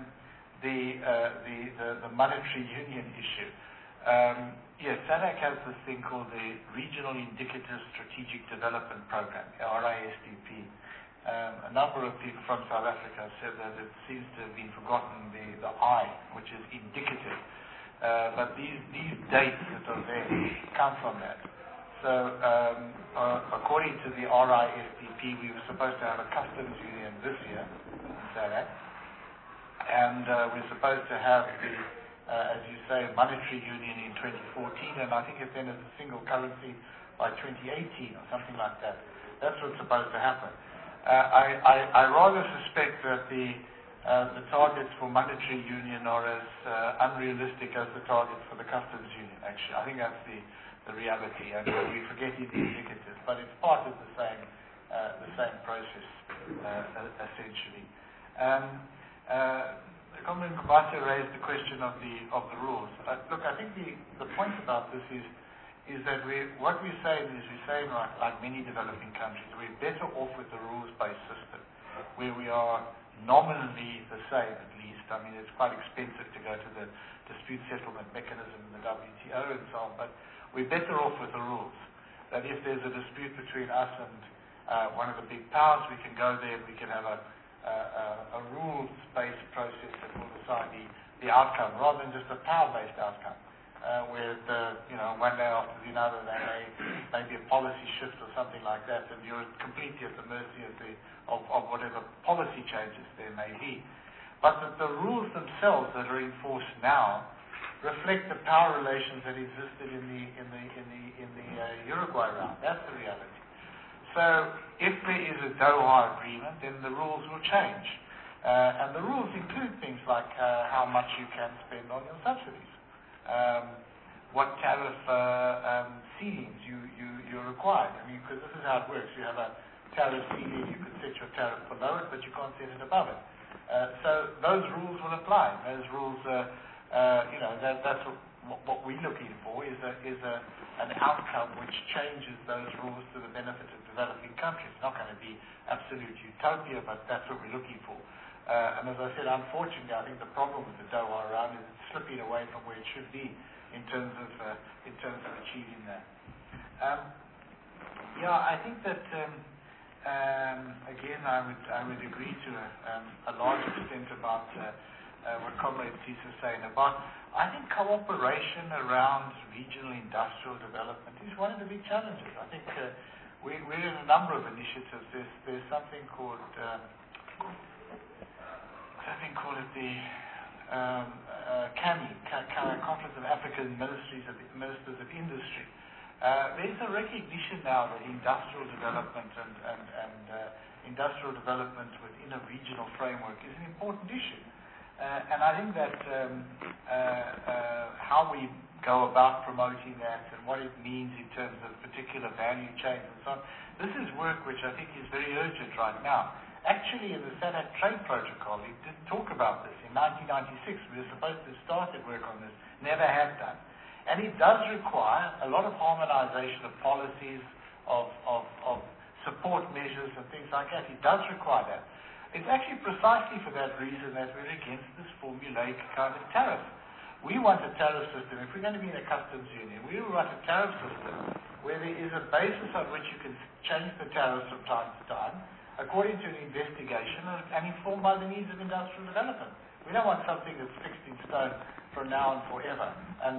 S1: monetary union issue, yes, SADC has this thing called the Regional Indicative Strategic Development Program, RISDP. A number of people from South Africa said that it seems to have been forgotten the I, which is indicative. But these dates that are there come from that. So according to the RISDP, we were supposed to have a customs union this year in SADC, and we're supposed to have the, as you say, monetary union in 2014, and I think it's then as a single currency by 2018 or something like that. That's what's supposed to happen. I rather suspect that the the targets for monetary union are as unrealistic as the targets for the customs union, actually. I think that's the reality, and we forget the indicators, but it's part of the same process, essentially. Comrade Mbaso raised the question of the rules. Look, I think the point about this is that what we're saying like many developing countries, we're better off with the rules-based system, where we are nominally the same, at least. I mean, it's quite expensive to go to the dispute settlement mechanism in the WTO and so on, but we're better off with the rules. That if there's a dispute between us and one of the big powers, we can go there and we can have a rules-based process that will decide the outcome, rather than just a power-based outcome, where one day after the other there may be a policy shift or something like that, and you're completely at the mercy of whatever policy changes there may be. But the rules themselves that are enforced now reflect the power relations that existed in the Uruguay round. That's the reality. So if there is a Doha agreement, then the rules will change. And the rules include things like how much you can spend on your subsidies, what tariff ceilings you're required. I mean, because this is how it works. You have a tariff ceiling, you can set your tariff below it, but you can't set it above it. So those rules will apply. Those rules, that's what we're looking for is an outcome which changes those rules to the benefit of developing countries. It's not going to be absolute utopia, but that's what we're looking for. And as I said, unfortunately, I think the problem with the Doha round is it's slipping away from where it should be in terms of achieving that. I think that again, I would agree to a large extent about what Comrade Tis is saying about. I think cooperation around regional industrial development is one of the big challenges. I think we're in a number of initiatives. There's something called the CAMI, Conference of African Ministers of Industry. There's a recognition now that industrial development and industrial development within a regional framework is an important issue. And I think that how we go about promoting that and what it means in terms of particular value chains and so on, this is work which I think is very urgent right now. Actually, in the SADC Trade Protocol, it did talk about this. In 1996, we were supposed to have started work on this, never have done. And it does require a lot of harmonization of policies, of support measures and things like that. It does require that. It's actually precisely for that reason that we're against this formulaic kind of tariff. We want a tariff system. If we're going to be in a customs union, we want a tariff system where there is a basis on which you can change the tariffs from time to time, according to an investigation and informed by the needs of industrial development. We don't want something that's fixed in stone from now and forever. And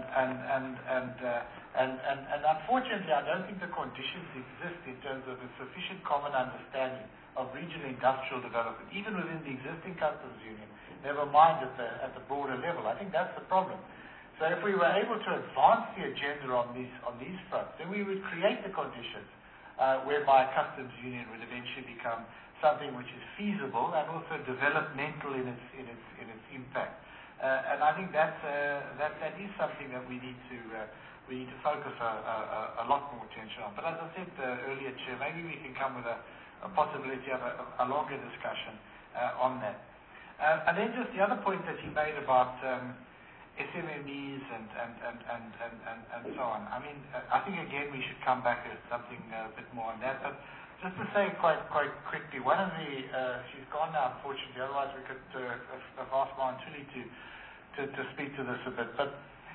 S1: unfortunately, I don't think the conditions exist in terms of a sufficient common understanding of regional industrial development, even within the existing customs union, never mind at the broader level. I think that's the problem. So if we were able to advance the agenda on these fronts, then we would create the conditions whereby a customs union would eventually become something which is feasible and also developmental in its impact. And I think that is something that we need to focus a lot more attention on. But as I said earlier, Chair, maybe we can come with a possibility of a longer discussion on that. And then just the other point that he made about SMMEs and so on. I mean, I think again we should come back with something a bit more on that. But just to say quite quickly, one of the she's gone now, unfortunately. Otherwise, we could have asked Mantuli to speak to this a bit. But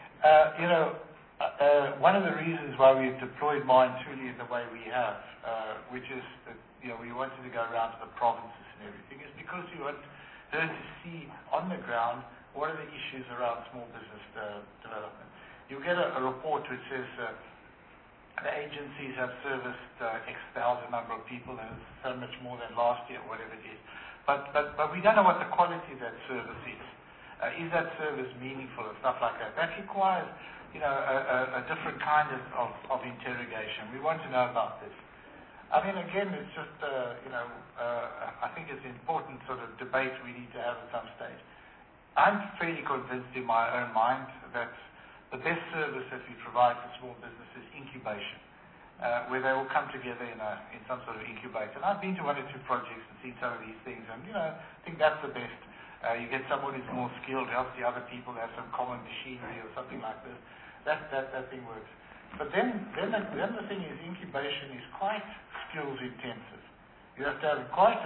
S1: one of the reasons why we've deployed Mantuli in the way we have, which is that we wanted to go around to the provinces and everything, is because we want her to see on the ground what are the issues around small business development. You'll get a report which says the agencies have serviced X thousand number of people, and it's so much more than last year, whatever it is. But we don't know what the quality of that service is. Is that service meaningful and stuff like that? That requires a different kind of interrogation. We want to know about this. I mean, again, it's just, I think it's an important sort of debate we need to have at some stage. I'm fairly convinced in my own mind that the best service that we provide for small business is incubation, where they will come together in some sort of incubator. And I've been to one or two projects and seen some of these things, and, I think that's the best. You get someone who's more skilled, helps the other people, have some common machinery or something like this. That thing works. But then the thing is, incubation is quite skills intensive. You have to have quite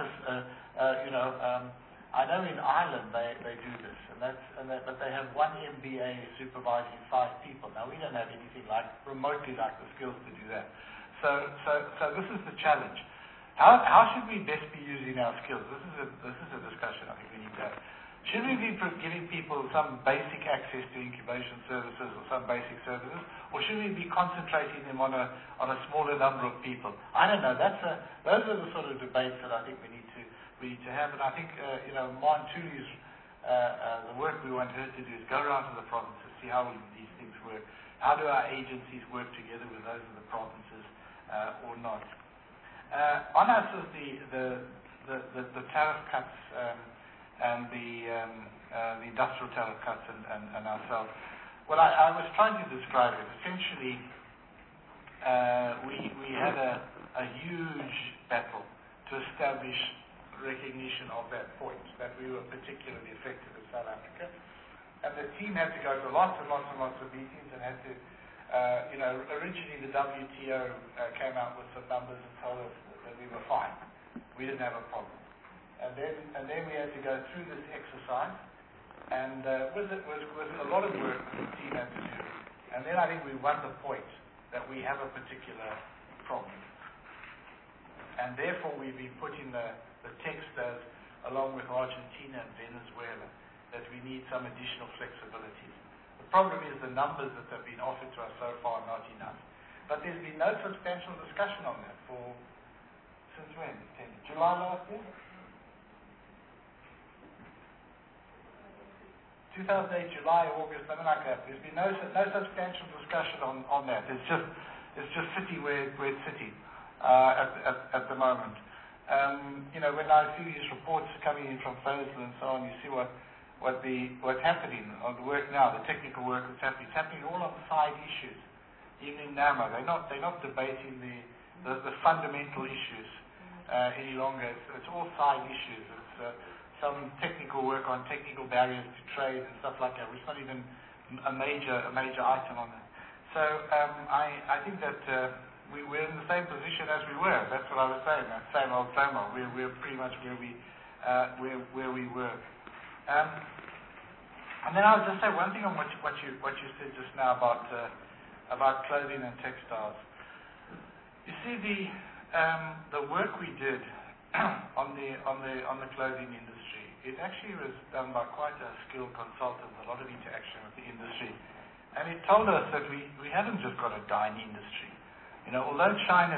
S1: I know in Ireland they do this, but they have one MBA supervising 5 people. Now we don't have anything remotely like the skills to do that. So this is the challenge. How should we best be using our skills? This is a discussion I think we need to have. Should we be giving people some basic access to incubation services or some basic services, or should we be concentrating them on a smaller number of people? I don't know. Those are the sort of debates that I think we need to have. And I think Marn Tuli's the work we want her to do is go around to the provinces, see how these things work. How do our agencies work together with those of the provinces or not? On us is the tariff cuts and the industrial tariff cuts and ourselves. Well, I was trying to describe it. Essentially, we had a huge battle to establish recognition of that point, that we were particularly affected in South Africa. And the team had to go to lots and lots and lots of meetings and had to, originally the WTO came out with some numbers and told us that we were fine. We didn't have a problem. And then we had to go through this exercise, and was a lot of work that the team had to do. And then I think we won the point that we have a particular problem. And therefore we've been putting the text as, along with Argentina and Venezuela, that we need some additional flexibilities. The problem is the numbers that have been offered to us so far are not enough. But there's been no substantial discussion on that since when? July last year? 2008, July, August, something like that. There's been no substantial discussion on that. It's just sitting where it's sitting at the moment. When I see these reports coming in from FOSL and so on, you see what's happening on the work now, the technical work that's happening. It's happening all on side issues. Even in NAMA, they're not debating the fundamental issues any longer. It's all side issues. It's some technical work on technical barriers to trade and stuff like that, which is not even a major item on that. So I think that we're in the same position as we were. That's what I was saying. That same old. We're pretty much where we were. And then I'll just say one thing on what you said just now about clothing and textiles. You see the work we did on the clothing industry. It actually was done by quite a skilled consultant, a lot of interaction with the industry, and it told us that we haven't just got a dying industry. Although China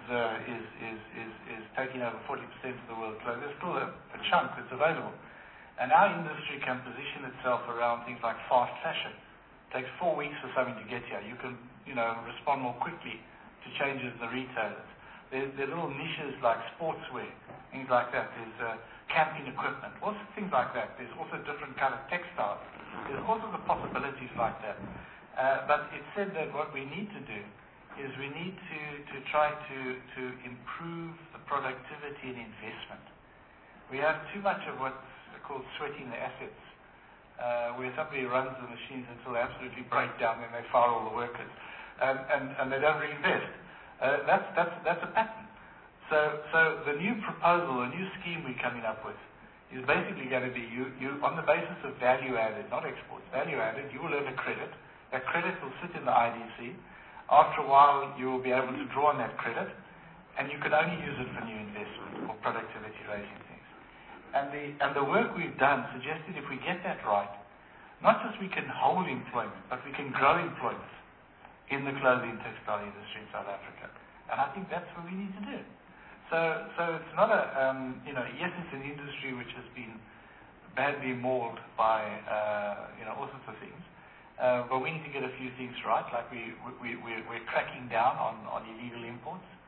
S1: is taking over 40% of the world clothes, there's still a chunk that's available. And our industry can position itself around things like fast fashion. It takes 4 weeks for something to get here. You can, respond more quickly to changes in the retailers. There are little niches like sportswear, things like that. There's camping equipment, also things like that. There's also different kind of textiles. There's also the possibilities like that. But it said that what we need to do is we need to try to improve the productivity and investment. We have too much of what's called sweating the assets, where somebody runs the machines until they absolutely break down and they fire all the workers, and they don't reinvest. That's a pattern. So the new proposal, the new scheme we're coming up with, is basically going to be you on the basis of value added, not exports, value added, you will earn a credit. That credit will sit in the IDC. After a while, you will be able to draw on that credit, and you can only use it for new investment or productivity raising things. And the work we've done suggested if we get that right, not just we can hold employment, but we can grow employment in the clothing and textile industry in South Africa. And I think that's what we need to do. So it's not yes, it's an industry which has been badly mauled by, all sorts of things. But we need to get a few things right, like we're cracking down on illegal imports.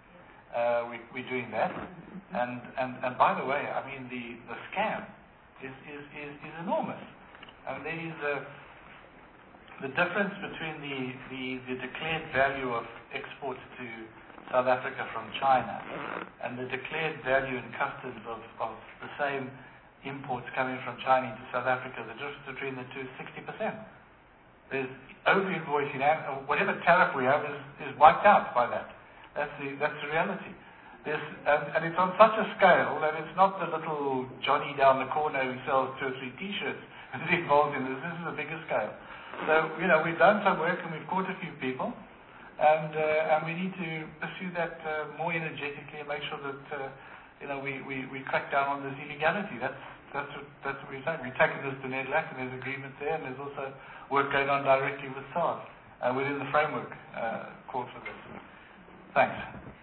S1: we're doing that. And by the way, I mean the scam is enormous. And there is the difference between the declared value of exports to South Africa from China and the declared value in customs of the same imports coming from China into South Africa. The difference between the two is 60%. There's over-invoicing, and whatever tariff we have is wiped out by that. That's the reality. And it's on such a scale that it's not the little Johnny down the corner who sells 2 or 3 T-shirts who's involved in this. This is a bigger scale. So, we've done some work and we've caught a few people, and we need to pursue that more energetically and make sure that we crack down on this illegality. That's what we're saying. We're taking this to NEDLAC, and there's agreement there, and there's also work going on directly with SARS within the framework called for this. Thanks.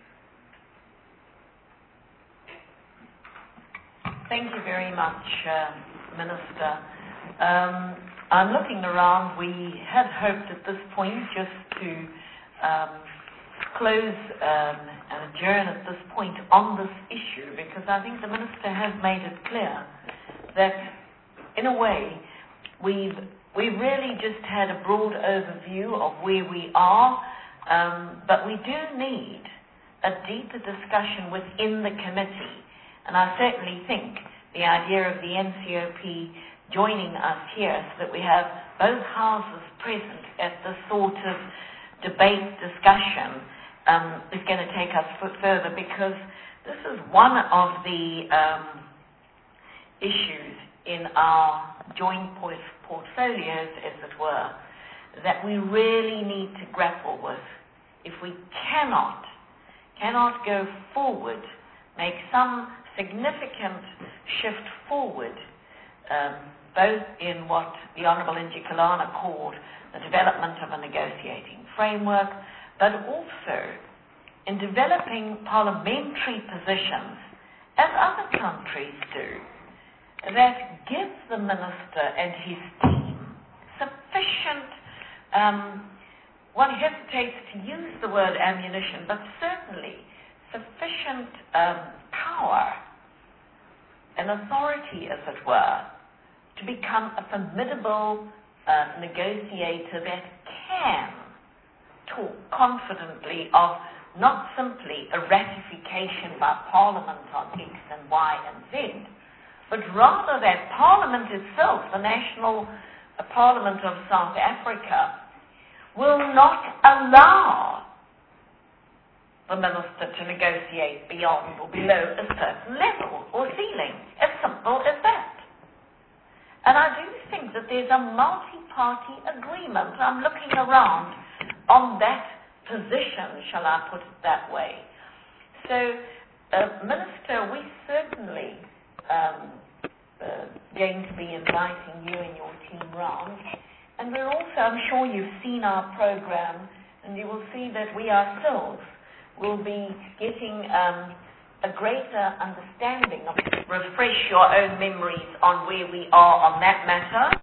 S2: Thank you very much, Minister. I'm looking around. We had hoped at this point just to close and adjourn at this point on this issue, because I think the Minister has made it clear that, in a way, we've really just had a broad overview of where we are, but we do need a deeper discussion within the committee. And I certainly think the idea of the NCOP joining us here so that we have both houses present at this sort of debate discussion is going to take us further, because this is one of the issues in our joint portfolios, as it were, that we really need to grapple with. If we cannot go forward, make some significant shift forward, both in what the Honourable Njikalana called the development of a negotiating framework, but also in developing parliamentary positions, as other countries do, that give the Minister and his team sufficient, one hesitates to use the word ammunition, but certainly sufficient power and authority, as it were, to become a formidable negotiator that can talk confidently of not simply a ratification by Parliament on X and Y and Z, but rather that Parliament itself, the National Parliament of South Africa, will not allow the Minister to negotiate beyond or below a certain level or ceiling. As simple as that. And I do think that there's a multi-party agreement. I'm looking around on that position, shall I put it that way. So, Minister, we certainly going to be inviting you and your team round. And we're also, I'm sure you've seen our program, and you will see that we ourselves will be getting a greater understanding of, refresh your own memories on where we are on that matter.